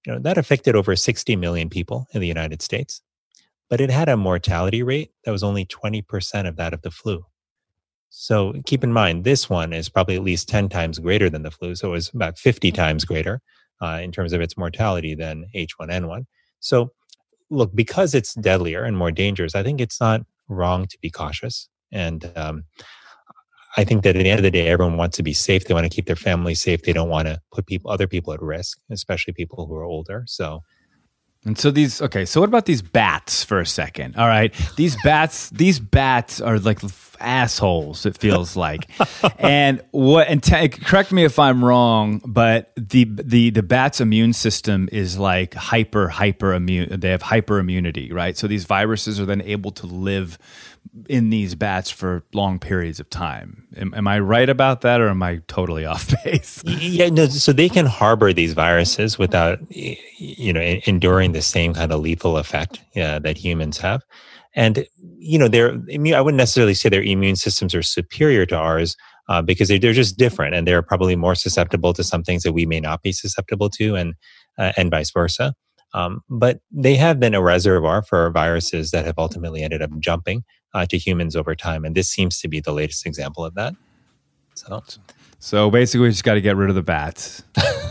You know, that affected over sixty million people in the United States, but it had a mortality rate that was only twenty percent of that of the flu. So keep in mind, this one is probably at least ten times greater than the flu. So it was about fifty times greater uh, in terms of its mortality than H one N one. So look, because it's deadlier and more dangerous, I think it's not wrong to be cautious. And um, I think that at the end of the day, everyone wants to be safe. They want to keep their family safe. They don't want to put people, other people at risk, especially people who are older. So, and so these, okay, so what about these bats for a second? All right. These bats, these bats are like assholes, it feels like. and what, and t- correct me if I'm wrong, but the, the, the bat's immune system is like hyper, hyper immune. They have hyper immunity, right? So these viruses are then able to live in these bats for long periods of time. Am, am I right about that, or am I totally off base? Yeah, no. So they can harbor these viruses without, you know, enduring the same kind of lethal effect yeah, that humans have. And you know, they're. I wouldn't necessarily say their immune systems are superior to ours uh, because they, they're just different, and they're probably more susceptible to some things that we may not be susceptible to, and uh, and vice versa. Um, but they have been a reservoir for viruses that have ultimately ended up jumping uh, to humans over time. And this seems to be the latest example of that. So, so basically, we just got to get rid of the bats.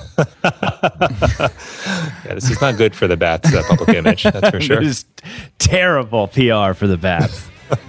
Yeah, this is not good for the bats' uh, public image, that's for sure. This is terrible P R for the bats.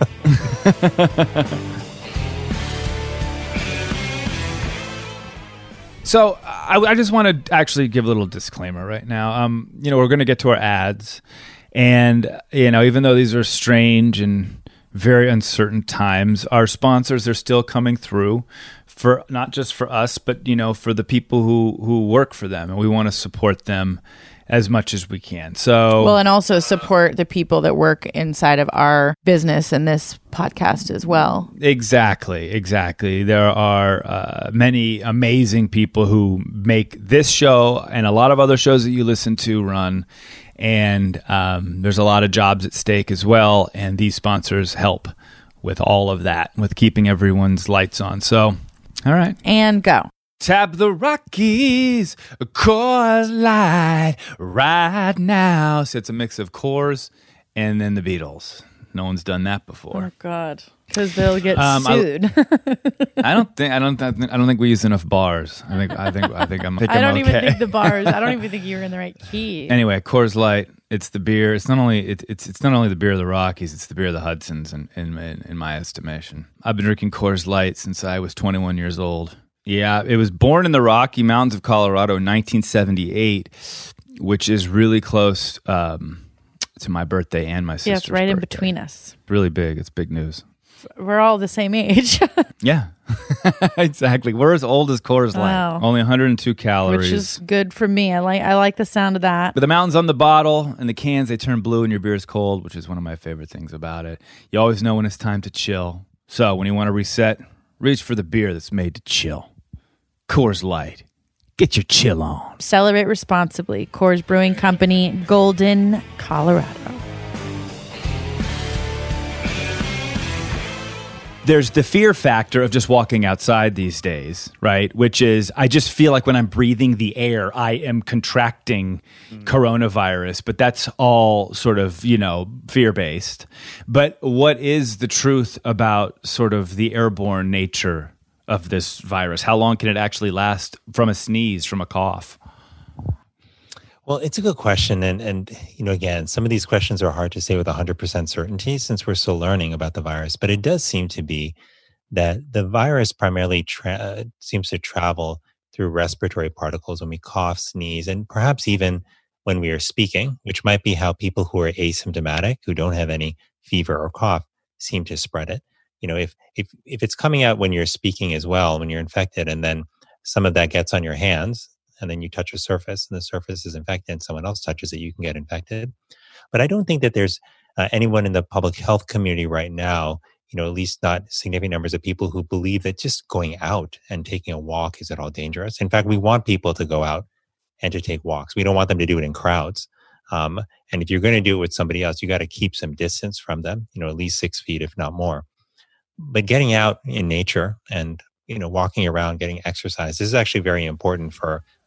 So I, I just want to actually give a little disclaimer right now. Um, you know, we're going to get to our ads, and you know, even though these are strange and very uncertain times, our sponsors are still coming through for not just for us, but you know, for the people who who work for them, and we want to support them as much as we can. So, well, and also support the people that work inside of our business and this podcast as well. Exactly, exactly. There are uh, many amazing people who make this show and a lot of other shows that you listen to run. And um, there's a lot of jobs at stake as well. And these sponsors help with all of that, with keeping everyone's lights on. So, all right. And go. Tap the Rockies, Coors Light, right now. So it's a mix of Coors and then the Beatles. No one's done that before. Oh God, because they'll get um, sued. I, I don't think I don't I don't think we use enough bars. I think I think I think I'm. I, think I don't I'm even okay. think the bars. I don't even think you're in the right key. Anyway, Coors Light. It's the beer. It's not only it, it's it's not only the beer of the Rockies. It's the beer of the Hudsons. In in, in in my estimation, I've been drinking Coors Light since I was twenty-one years old. Yeah, it was born in the Rocky Mountains of Colorado in nineteen seventy-eight, which is really close um, to my birthday and my sister's Yes, right birthday. in between us. Really big. It's big news. We're all the same age. Yeah, exactly. We're as old as Coors Light. Wow. Only one hundred two calories. Which is good for me. I like I like the sound of that. But the mountains on the bottle and the cans, they turn blue and your beer is cold, which is one of my favorite things about it. You always know when it's time to chill. So when you want to reset, reach for the beer that's made to chill. Coors Light. Get your chill on. Celebrate responsibly. Coors Brewing Company, Golden, Colorado. There's the fear factor of just walking outside these days, right? Which is, I just feel like when I'm breathing the air, I am contracting mm. coronavirus, but that's all sort of, you know, fear-based. But what is the truth about sort of the airborne nature of this virus? How long can it actually last from a sneeze, from a cough? Well, it's a good question. And, and you know, again, some of these questions are hard to say with one hundred percent certainty since we're still learning about the virus. But it does seem to be that the virus primarily tra- seems to travel through respiratory particles when we cough, sneeze, and perhaps even when we are speaking, which might be how people who are asymptomatic, who don't have any fever or cough, seem to spread it. You know, if if if it's coming out when you're speaking as well, when you're infected, and then some of that gets on your hands, and then you touch a surface, and the surface is infected, and someone else touches it, you can get infected. But I don't think that there's uh, anyone in the public health community right now, you know, at least not significant numbers of people who believe that just going out and taking a walk is at all dangerous. In fact, we want people to go out and to take walks. We don't want them to do it in crowds. Um, and if you're going to do it with somebody else, you got to keep some distance from them, you know, at least six feet, if not more. But getting out in nature and, you know, walking around, getting exercise, this is actually very important for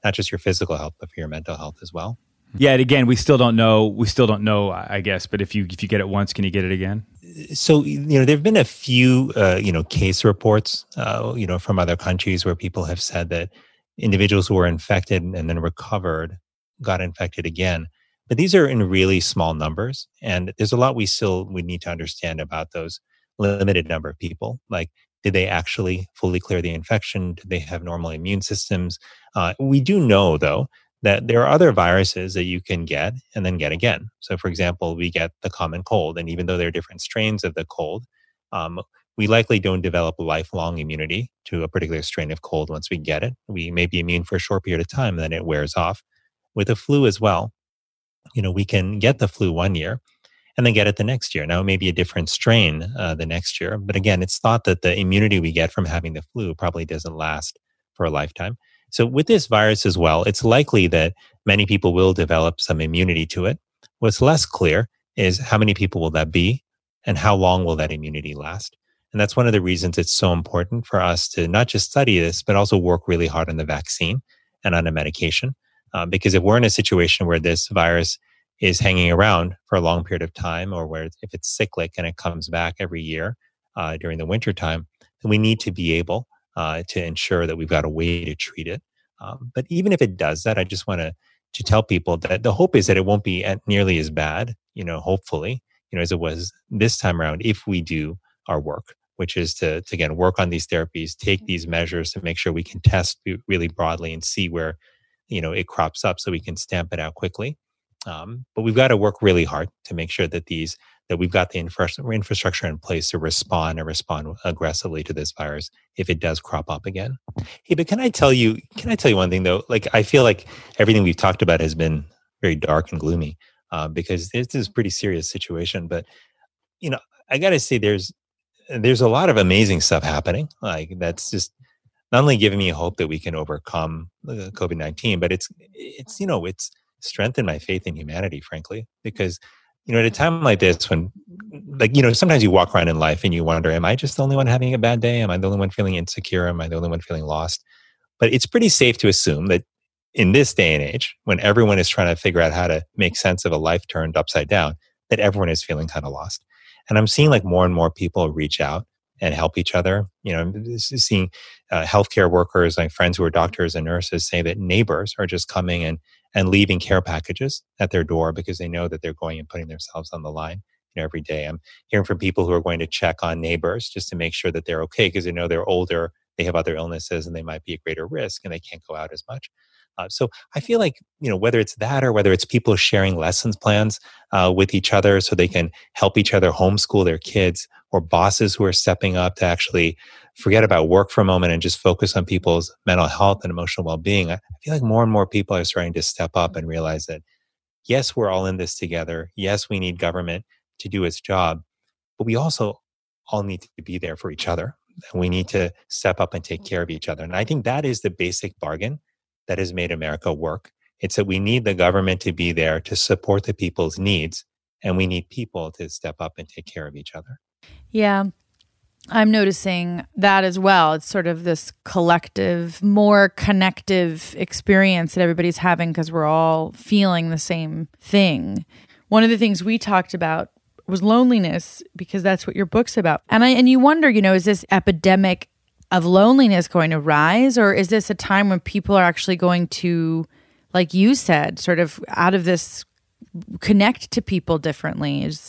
not just your physical health, but for your mental health as well. Yeah, and again, we still don't know. We still don't know, I guess. But if you if you get it once, can you get it again? So, you know, there have been a few, uh, you know, case reports, uh, you know, from other countries where people have said that individuals who were infected and then recovered got infected again. But these are in really small numbers. And there's a lot we still would need to understand about those limited number of people. Like, did they actually fully clear the infection? Did they have normal immune systems? Uh, we do know, though, that there are other viruses that you can get and then get again. So, for example, we get the common cold, and even though there are different strains of the cold, um, we likely don't develop lifelong immunity to a particular strain of cold once we get it. We may be immune for a short period of time, and then it wears off. With the flu as well, you know, we can get the flu one year and then get it the next year. Now, it may be a different strain uh, the next year, but again, it's thought that the immunity we get from having the flu probably doesn't last for a lifetime. So with this virus as well, it's likely that many people will develop some immunity to it. What's less clear is how many people will that be and how long will that immunity last? And that's one of the reasons it's so important for us to not just study this, but also work really hard on the vaccine and on a medication. Uh, because if we're in a situation where this virus is hanging around for a long period of time, or where if it's cyclic and it comes back every year uh, during the winter time, then we need to be able uh, to ensure that we've got a way to treat it. Um, but even if it does that, I just want to to tell people that the hope is that it won't be nearly as bad, you know, hopefully, you know, as it was this time around, if we do our work, which is to, to again, work on these therapies, take these measures to make sure we can test really broadly and see where, you know, it crops up so we can stamp it out quickly. Um, but we've got to work really hard to make sure that these that we've got the infra- infrastructure in place to respond and respond aggressively to this virus if it does crop up again. Hey, but can I tell you? Can I tell you one thing though? Like, I feel like everything we've talked about has been very dark and gloomy uh, because this is a pretty serious situation. But you know, I got to say, there's there's a lot of amazing stuff happening. Like, that's just not only giving me hope that we can overcome uh, COVID nineteen, but it's it's you know it's strengthened my faith in humanity, frankly, because, you know, at a time like this when, like, you know, sometimes you walk around in life and you wonder, am I just the only one having a bad day? Am I the only one feeling insecure? Am I the only one feeling lost? But it's pretty safe to assume that in this day and age, when everyone is trying to figure out how to make sense of a life turned upside down, that everyone is feeling kind of lost. And I'm seeing like more and more people reach out and help each other. You know, I'm seeing uh, healthcare workers, like friends who are doctors and nurses, say that neighbors are just coming and and leaving care packages at their door because they know that they're going and putting themselves on the line, you know, every day. I'm hearing from people who are going to check on neighbors just to make sure that they're okay because they know they're older, they have other illnesses, and they might be at greater risk and they can't go out as much. Uh, so I feel like, you know, whether it's that or whether it's people sharing lessons plans uh, with each other so they can help each other homeschool their kids, or bosses who are stepping up to actually forget about work for a moment and just focus on people's mental health and emotional well-being. I feel like more and more people are starting to step up and realize that, yes, we're all in this together. Yes, we need government to do its job, but we also all need to be there for each other. And we need to step up and take care of each other. And I think that is the basic bargain that has made America work. It's that we need the government to be there to support the people's needs, and we need people to step up and take care of each other. Yeah, I'm noticing that as well. It's sort of this collective, more connective experience that everybody's having because we're all feeling the same thing. One of the things we talked about was loneliness, because that's what your book's about. And I and you wonder, you know, is this epidemic of loneliness going to rise, or is this a time when people are actually going to, like you said, sort of out of this, connect to people differently? Is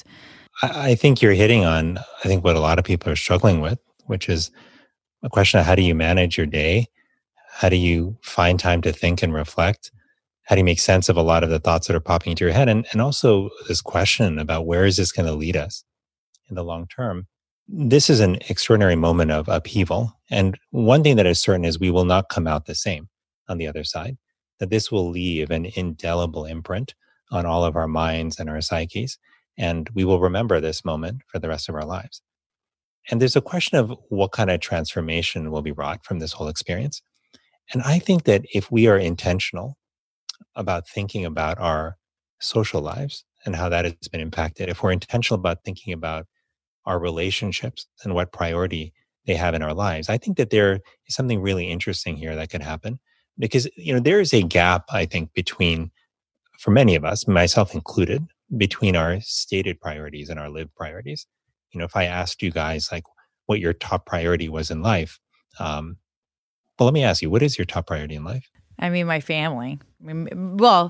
I think you're hitting on, I think, what a lot of people are struggling with, which is a question of how do you manage your day? How do you find time to think and reflect? How do you make sense of a lot of the thoughts that are popping into your head? And, and also this question about where is this going to lead us in the long term? This is an extraordinary moment of upheaval. And one thing that is certain is we will not come out the same on the other side, that this will leave an indelible imprint on all of our minds and our psyches. And we will remember this moment for the rest of our lives. And there's a question of what kind of transformation will be wrought from this whole experience. And I think that if we are intentional about thinking about our social lives and how that has been impacted, if we're intentional about thinking about our relationships and what priority they have in our lives, I think that there is something really interesting here that could happen, because, you know, there is a gap, I think, between, for many of us, myself included, between our stated priorities and our lived priorities. You know, if I asked you guys like what your top priority was in life, um, well, let me ask you, what is your top priority in life? I mean, my family. I mean, well,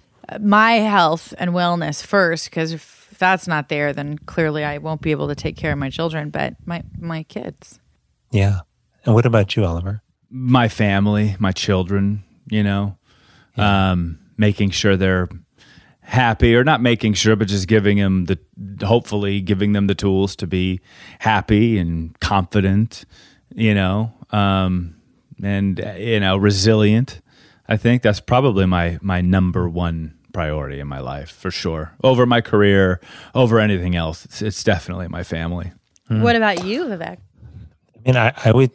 my health and wellness first, because if that's not there, then clearly I won't be able to take care of my children, but my, my kids. Yeah. And what about you, Oliver? My family, my children, you know, yeah. um, making sure they're happy, or not making sure, but just giving them the, hopefully giving them the tools to be happy and confident, you know, um, and, you know, resilient. I think that's probably my, my number one priority in my life, for sure. Over my career, over anything else. It's, it's definitely my family. Mm. What about you, Vivek? I mean, I, I would,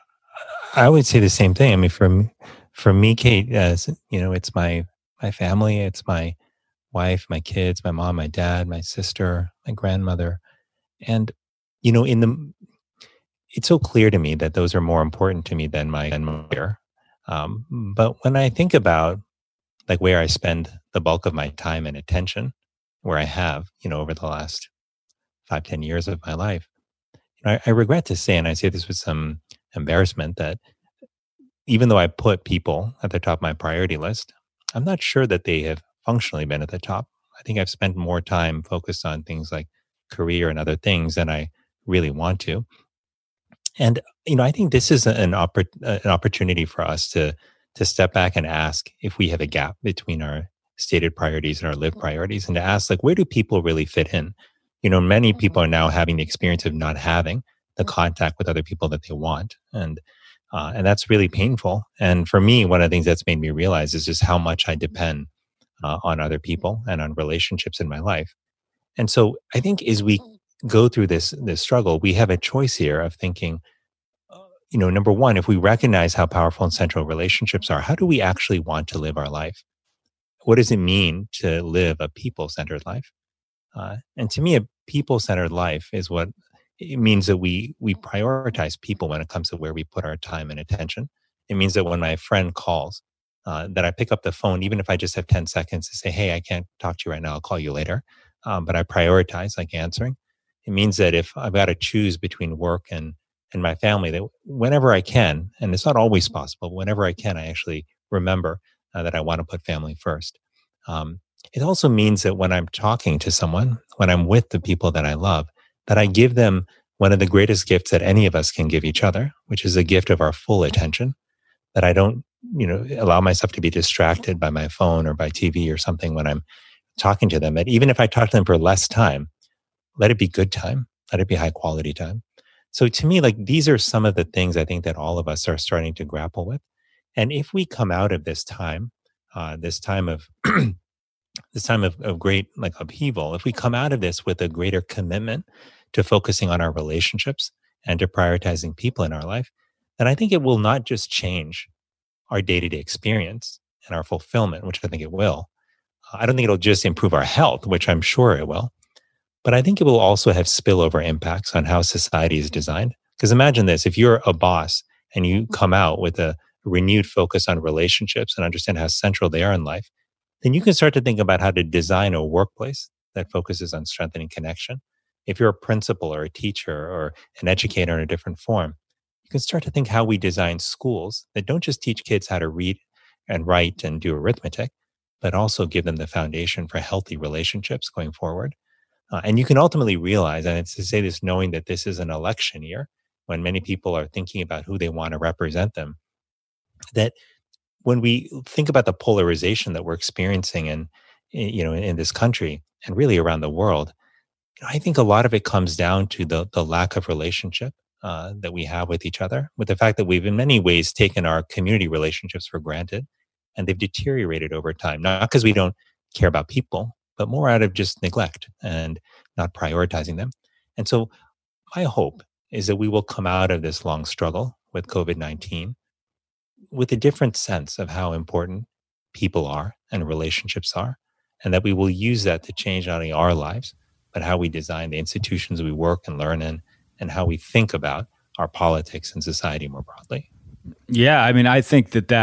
I would say the same thing. I mean, for me, for me, Kate, as you know, it's my, my family, it's my wife, my kids, my mom, my dad, my sister, my grandmother. And, you know, in the, it's so clear to me that those are more important to me than my, than my career. Um, but when I think about like where I spend the bulk of my time and attention, where I have, you know, over the last five, ten years of my life, you know, I, I regret to say, and I say this with some embarrassment, that even though I put people at the top of my priority list, I'm not sure that they have functionally been at the top. I think I've spent more time focused on things like career and other things than I really want to. And, you know, I think this is an, oppor- an opportunity for us to, to step back and ask if we have a gap between our stated priorities and our lived priorities, and to ask, like, where do people really fit in? You know, many people are now having the experience of not having the contact with other people that they want. And, uh, and that's really painful. And for me, one of the things that's made me realize is just how much I depend uh, on other people and on relationships in my life. And so I think as we go through this, this struggle, we have a choice here of thinking, uh, you know, number one, if we recognize how powerful and central relationships are, how do we actually want to live our life? What does it mean to live a people-centered life? Uh, and to me, a people-centered life is what it means that we we prioritize people when it comes to where we put our time and attention. It means that when my friend calls, uh, that I pick up the phone, even if I just have ten seconds to say, hey, I can't talk to you right now, I'll call you later. Um, but I prioritize like answering. It means that if I've got to choose between work and, and my family, that whenever I can, and it's not always possible, but whenever I can, I actually remember uh, that I want to put family first. Um, it also means that when I'm talking to someone, when I'm with the people that I love, that I give them one of the greatest gifts that any of us can give each other, which is a gift of our full attention, that I don't, you know, allow myself to be distracted by my phone or by T V or something when I'm talking to them. And even if I talk to them for less time, let it be good time, let it be high quality time. So to me, like, these are some of the things I think that all of us are starting to grapple with. And if we come out of this time, uh, this time of this time of, of great like upheaval, if we come out of this with a greater commitment to focusing on our relationships and to prioritizing people in our life, then I think it will not just change our day-to-day experience and our fulfillment, which I think it will. I don't think it'll just improve our health, which I'm sure it will. But I think it will also have spillover impacts on how society is designed. Because imagine this, if you're a boss and you come out with a renewed focus on relationships and understand how central they are in life, then you can start to think about how to design a workplace that focuses on strengthening connection. If you're a principal or a teacher or an educator in a different form, you can start to think how we design schools that don't just teach kids how to read and write and do arithmetic, but also give them the foundation for healthy relationships going forward. Uh, and you can ultimately realize, and it's to say this knowing that this is an election year, when many people are thinking about who they want to represent them, that when we think about the polarization that we're experiencing in, you know, in this country and really around the world, you know, I think a lot of it comes down to the the lack of relationship uh, that we have with each other, with the fact that we've in many ways taken our community relationships for granted, and they've deteriorated over time, not because we don't care about people, but more out of just neglect and not prioritizing them. And so my hope is that we will come out of this long struggle with COVID nineteen with a different sense of how important people are and relationships are, and that we will use that to change not only our lives, but how we design the institutions we work and learn in, and how we think about our politics and society more broadly. Yeah, I mean, I think that that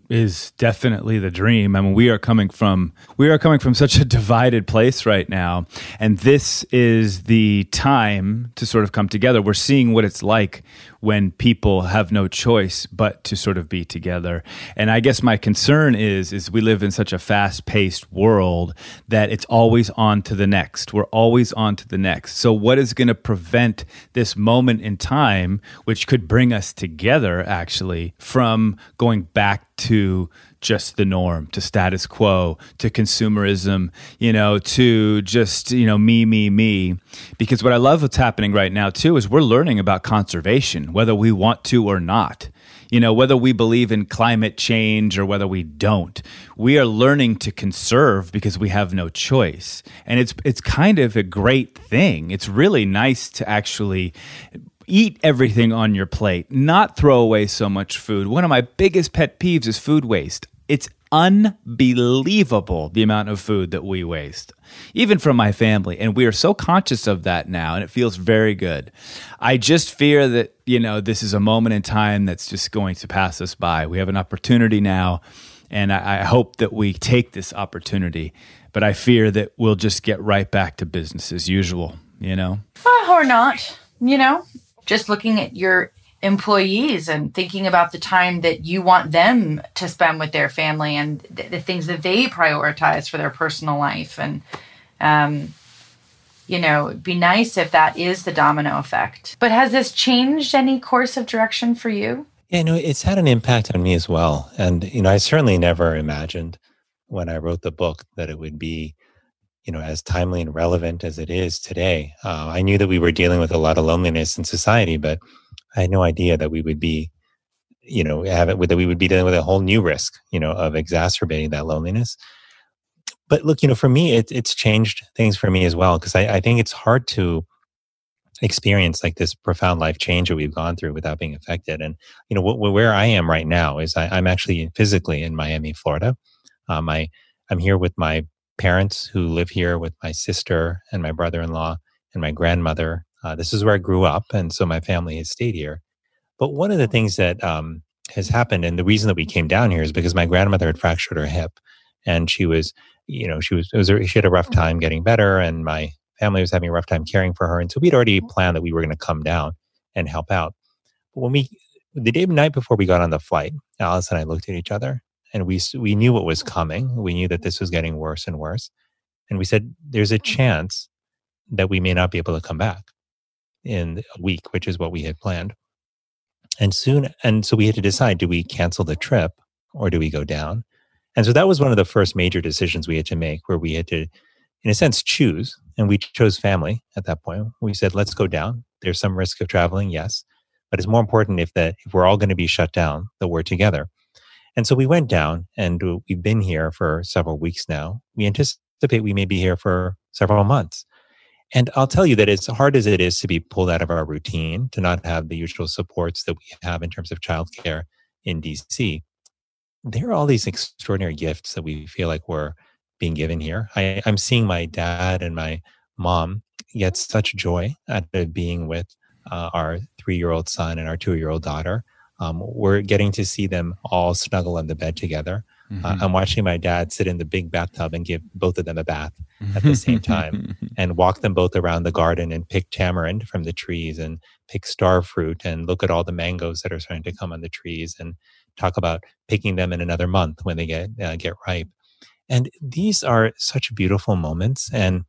is definitely the dream. I mean, we are coming from we are coming from such a divided place right now, and this is the time to sort of come together. We're seeing what it's like when people have no choice but to sort of be together. And I guess my concern is is we live in such a fast-paced world that it's always on to the next. We're always on to the next. So what is going to prevent this moment in time, which could bring us together actually, from going back to just the norm, to status quo, to consumerism, you know, to just, you know, me, me, me. Because what I love what's happening right now too is we're learning about conservation, whether we want to or not. You know, whether we believe in climate change or whether we don't, we are learning to conserve because we have no choice. And it's it's kind of a great thing. It's really nice to actually eat everything on your plate, not throw away so much food. One of my biggest pet peeves is food waste. It's unbelievable the amount of food that we waste, even from my family. And we are so conscious of that now, and it feels very good. I just fear that, you know, this is a moment in time that's just going to pass us by. We have an opportunity now, and I, I hope that we take this opportunity. But I fear that we'll just get right back to business as usual, you know? Uh, or not, you know? Just looking at your employees and thinking about the time that you want them to spend with their family and th- the things that they prioritize for their personal life. And, um, you know, it'd be nice if that is the domino effect. But has this changed any course of direction for you? Yeah, no, it's had an impact on me as well. And, you know, I certainly never imagined when I wrote the book that it would be, you know, as timely and relevant as it is today. Uh, I knew that we were dealing with a lot of loneliness in society, but I had no idea that we would be, you know, have it, that we would be dealing with a whole new risk, you know, of exacerbating that loneliness. But look, you know, for me, it, it's changed things for me as well, because I, I think it's hard to experience like this profound life change that we've gone through without being affected. And, you know, wh- where I am right now is I, I'm actually physically in Miami, Florida. Um, I, I'm here with my parents who live here, with my sister and my brother-in-law and my grandmother. Uh, this is where I grew up, and so my family has stayed here. But one of the things that um, has happened, and the reason that we came down here, is because my grandmother had fractured her hip, and she was, you know, she was, it was she had a rough time getting better, and my family was having a rough time caring for her, and so we'd already planned that we were going to come down and help out. But when we, the day night before we got on the flight, Alice and I looked at each other, and we we knew what was coming. We knew that this was getting worse and worse, and we said, "There's a chance that we may not be able to come back in a week," which is what we had planned. And soon, and so we had to decide: do we cancel the trip or do we go down? And so that was one of the first major decisions we had to make, where we had to, in a sense, choose. And we chose family at that point. We said, let's go down. There's some risk of traveling, yes, but it's more important if that if we're all going to be shut down, that we're together. And so we went down, and we've been here for several weeks now. We anticipate we may be here for several months. And I'll tell you that as hard as it is to be pulled out of our routine, to not have the usual supports that we have in terms of childcare in D C, there are all these extraordinary gifts that we feel like we're being given here. I, I'm seeing my dad and my mom get such joy out of being with uh, our three-year-old son and our two-year-old daughter. Um, we're getting to see them all snuggle in the bed together. Mm-hmm. Uh, I'm watching my dad sit in the big bathtub and give both of them a bath at the same time, and walk them both around the garden and pick tamarind from the trees and pick star fruit and look at all the mangoes that are starting to come on the trees and talk about picking them in another month when they get uh, get ripe. And these are such beautiful moments. And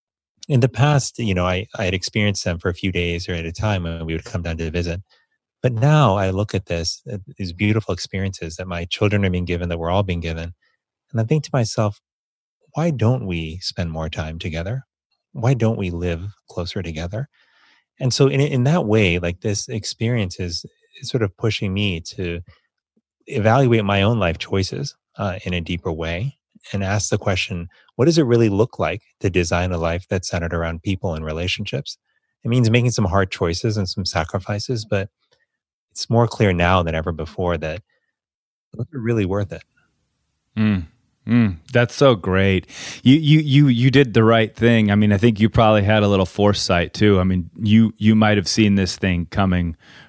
in the past, you know, I, I had experienced them for a few days or at a time when we would come down to visit. But now I look at this, at these beautiful experiences that my children are being given, that we're all being given. And I think to myself, why don't we spend more time together? Why don't we live closer together? And so in in that way, like, this experience is, is sort of pushing me to evaluate my own life choices uh, in a deeper way, and ask the question, what does it really look like to design a life that's centered around people and relationships? It means making some hard choices and some sacrifices, but it's more clear now than ever before that those are really worth it. Mm, mm, that's so great. You, you, you, you did the right thing. I mean, I think you probably had a little foresight too. I mean, you, you might have seen this thing coming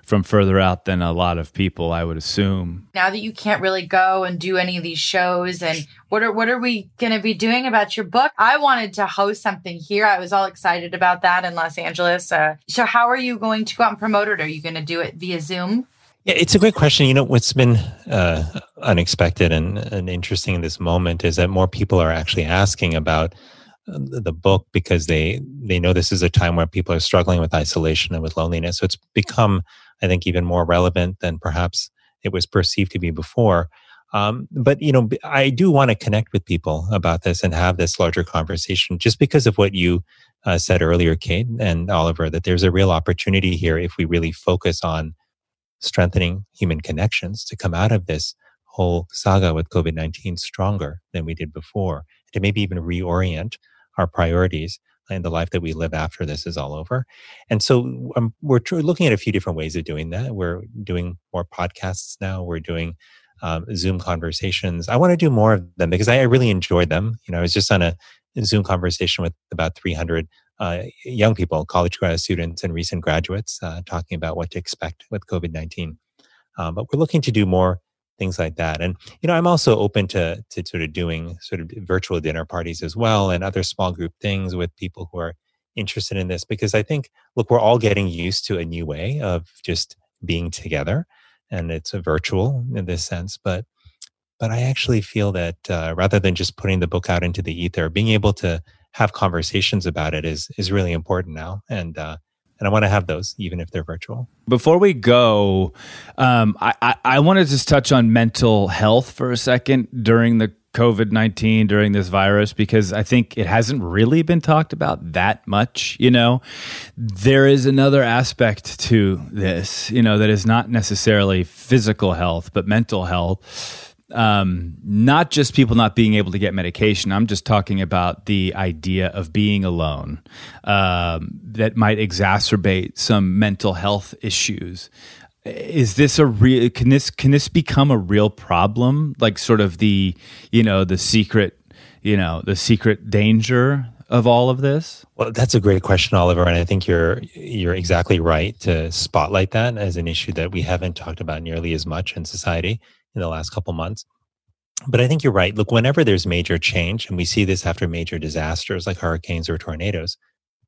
from further out than a lot of people, I would assume. Now that you can't really go and do any of these shows, and what are what are we going to be doing about your book? I wanted to host something here. I was all excited about that in Los Angeles. Uh, so how are you going to go out and promote it? Are you going to do it via Zoom? Yeah, it's a great question. You know, what's been uh, unexpected and, and interesting in this moment is that more people are actually asking about the book because they they know this is a time where people are struggling with isolation and with loneliness. So it's become, I think, even more relevant than perhaps it was perceived to be before. Um, but, you know, I do want to connect with people about this and have this larger conversation just because of what you uh, said earlier, Kate and Oliver, that there's a real opportunity here if we really focus on strengthening human connections to come out of this whole saga with COVID nineteen stronger than we did before, to maybe even reorient our priorities in the life that we live after this is all over. And so um, we're tr- looking at a few different ways of doing that. We're doing more podcasts now. We're doing um, Zoom conversations. I want to do more of them because I, I really enjoyed them. You know, I was just on a Zoom conversation with about three hundred uh, young people, college grad students and recent graduates, uh, talking about what to expect with COVID nineteen. Um, but we're looking to do more things like that. And, you know, I'm also open to to sort of doing sort of virtual dinner parties as well and other small group things with people who are interested in this, because I think, look, we're all getting used to a new way of just being together, and it's a virtual in this sense. But but I actually feel that uh, rather than just putting the book out into the ether, being able to have conversations about it is is really important now. And uh, And I want to have those, even if they're virtual. Before we go, um, I, I, I want to just touch on mental health for a second during the COVID nineteen, during this virus, because I think it hasn't really been talked about that much. You know, there is another aspect to this, you know, that is not necessarily physical health, but mental health. Um, not just people not being able to get medication. I'm just talking about the idea of being alone, um, that might exacerbate some mental health issues. Is this a real, can this, can this become a real problem? Like sort of the, you know, the secret, you know, the secret danger of all of this? Well, that's a great question, Oliver. And I think you're, you're exactly right to spotlight that as an issue that we haven't talked about nearly as much in society in the last couple months. But I think you're right. Look, whenever there's major change, and we see this after major disasters like hurricanes or tornadoes,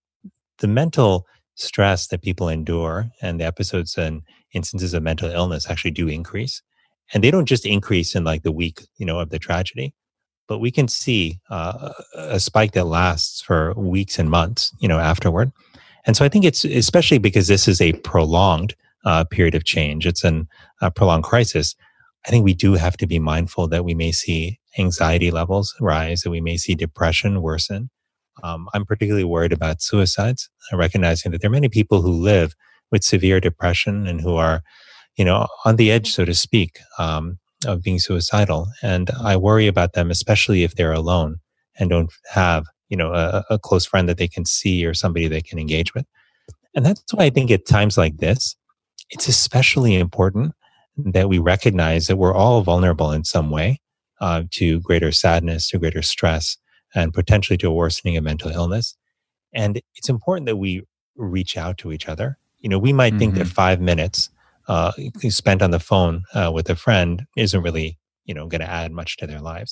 the mental stress that people endure and the episodes and instances of mental illness actually do increase. And they don't just increase in like the week, you know, of the tragedy, but we can see uh, a spike that lasts for weeks and months, you know, afterward. And so I think it's especially because this is a prolonged uh, period of change. It's an, a prolonged crisis. I think we do have to be mindful that we may see anxiety levels rise, that we may see depression worsen. Um, I'm particularly worried about suicides, recognizing that there are many people who live with severe depression and who are, you know, on the edge, so to speak, um, of being suicidal. And I worry about them, especially if they're alone and don't have, you know, a, a close friend that they can see or somebody they can engage with. And that's why I think at times like this, it's especially important that we recognize that we're all vulnerable in some way uh, to greater sadness, to greater stress, and potentially to a worsening of mental illness. And it's important that we reach out to each other. You know, we might mm-hmm. think that five minutes uh, spent on the phone uh, with a friend isn't really, you know, going to add much to their lives.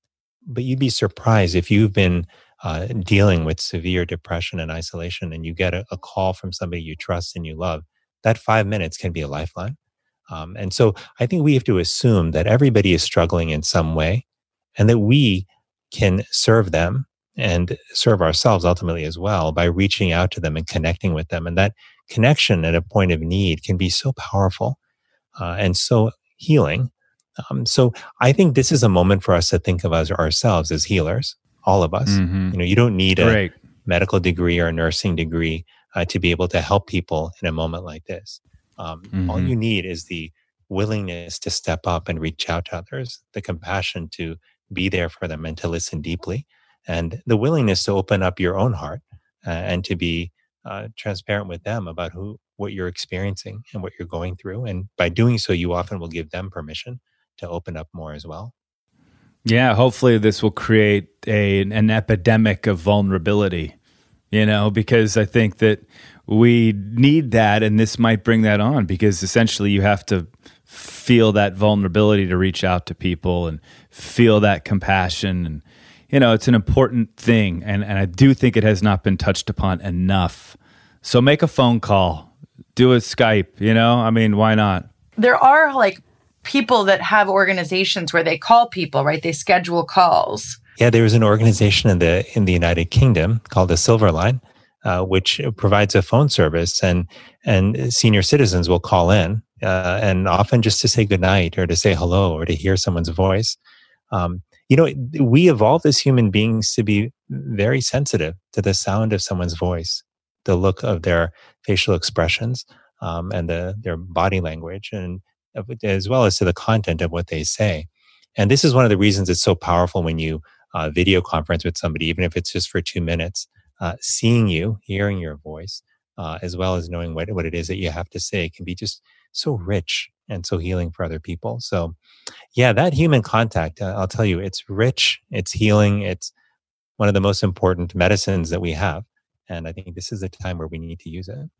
But you'd be surprised if you've been uh, dealing with severe depression and isolation and you get a, a call from somebody you trust and you love, that five minutes can be a lifeline. Um, and so I think we have to assume that everybody is struggling in some way and that we can serve them and serve ourselves ultimately as well by reaching out to them and connecting with them. And that connection at a point of need can be so powerful uh, and so healing. Um, so I think this is a moment for us to think of as ourselves as healers, all of us. Mm-hmm. You know, you don't need a Great. medical degree or a nursing degree uh, to be able to help people in a moment like this. Um, mm-hmm. All you need is the willingness to step up and reach out to others, the compassion to be there for them and to listen deeply, and the willingness to open up your own heart uh, and to be uh, transparent with them about who, what you're experiencing and what you're going through. And by doing so, you often will give them permission to open up more as well. Yeah, hopefully this will create a an epidemic of vulnerability, you know, because I think that we need that, and this might bring that on, because essentially you have to feel that vulnerability to reach out to people and feel that compassion. And, you know, it's an important thing, and, and I do think it has not been touched upon enough. So make a phone call, do a Skype, you know? I mean, why not? There are like people that have organizations where they call people, right? They schedule calls. Yeah, there is an organization in the in the United Kingdom called the Silver Line, uh, which provides a phone service, and and senior citizens will call in, uh, and often just to say goodnight or to say hello or to hear someone's voice. Um, you know, we evolved as human beings to be very sensitive to the sound of someone's voice, the look of their facial expressions, um, and the, their body language, and as well as to the content of what they say. And this is one of the reasons it's so powerful when you uh, video conference with somebody, even if it's just for two minutes, uh, seeing you, hearing your voice, uh, as well as knowing what, what it is that you have to say can be just so rich and so healing for other people. So yeah, that human contact, uh, I'll tell you, it's rich, it's healing, it's one of the most important medicines that we have. And I think this is the time where we need to use it.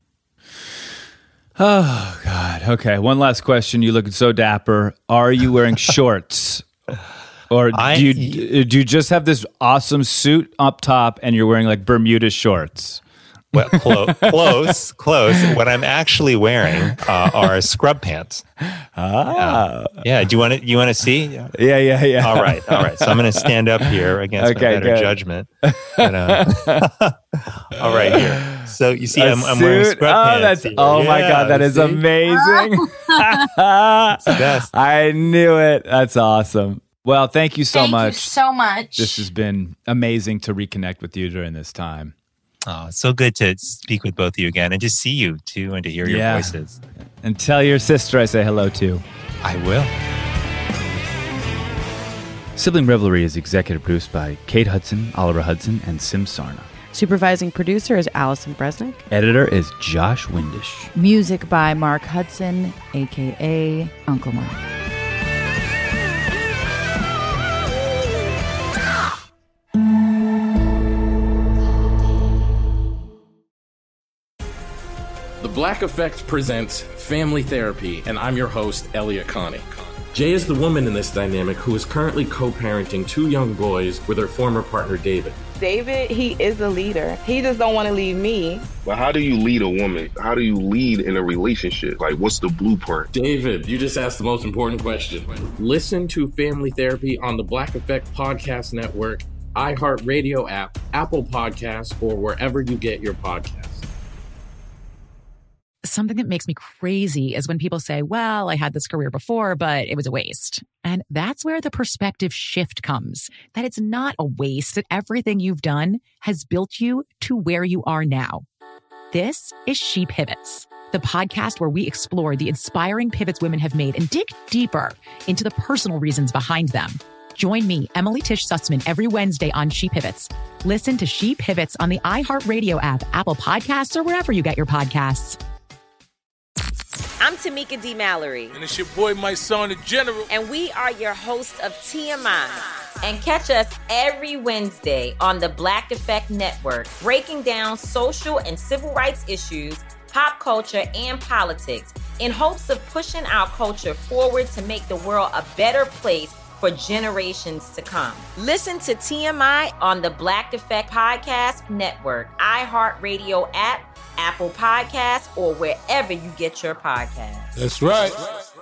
Oh, God. Okay. One last question. You looking so dapper. Are you wearing shorts? Or I, do you do you just have this awesome suit up top and you're wearing like Bermuda shorts? Well, clo- close, close. What I'm actually wearing uh, are scrub pants. Ah, uh, yeah. Do you want to? You want to see? Yeah, yeah, yeah. All right, all right. So I'm going to stand up here against okay, my better good. judgment. But, uh, all right, here. So you see, A I'm, I'm wearing suit? scrub oh, pants. That's, here. oh my Yeah, God, that is see? amazing. It's the best. I knew it. That's awesome. Well, thank you so Thank much. you so much. This has been amazing to reconnect with you during this time. Oh, it's so good to speak with both of you again and just see you too and to hear your Yeah. voices. And tell your sister I say hello to. I will. Sibling Revelry is executive produced by Kate Hudson, Oliver Hudson, and Sim Sarna. Supervising producer is Allison Bresnick. Editor is Josh Windish. Music by Mark Hudson, a k a. Uncle Mark. The Black Effect presents Family Therapy, and I'm your host, Elliot Connie. Jay is the woman in this dynamic who is currently co-parenting two young boys with her former partner, David. David, he is a leader. He just don't want to leave me. But how do you lead a woman? How do you lead in a relationship? Like, what's the blueprint? David, you just asked the most important question. Listen to Family Therapy on the Black Effect Podcast Network, iHeartRadio app, Apple Podcasts, or wherever you get your podcasts. Something that makes me crazy is when people say, well, I had this career before, but it was a waste. And that's where the perspective shift comes, that it's not a waste, that everything you've done has built you to where you are now. This is She Pivots, the podcast where we explore the inspiring pivots women have made and dig deeper into the personal reasons behind them. Join me, Emily Tish Sussman, every Wednesday on She Pivots. Listen to She Pivots on the iHeartRadio app, Apple Podcasts, or wherever you get your podcasts. I'm Tamika D. Mallory. And it's your boy, my son, the General. And we are your hosts of T M I. And catch us every Wednesday on the Black Effect Network, breaking down social and civil rights issues, pop culture, and politics in hopes of pushing our culture forward to make the world a better place for generations to come. Listen to T M I on the Black Effect Podcast Network, iHeartRadio app, Apple Podcasts, or wherever you get your podcasts. That's right.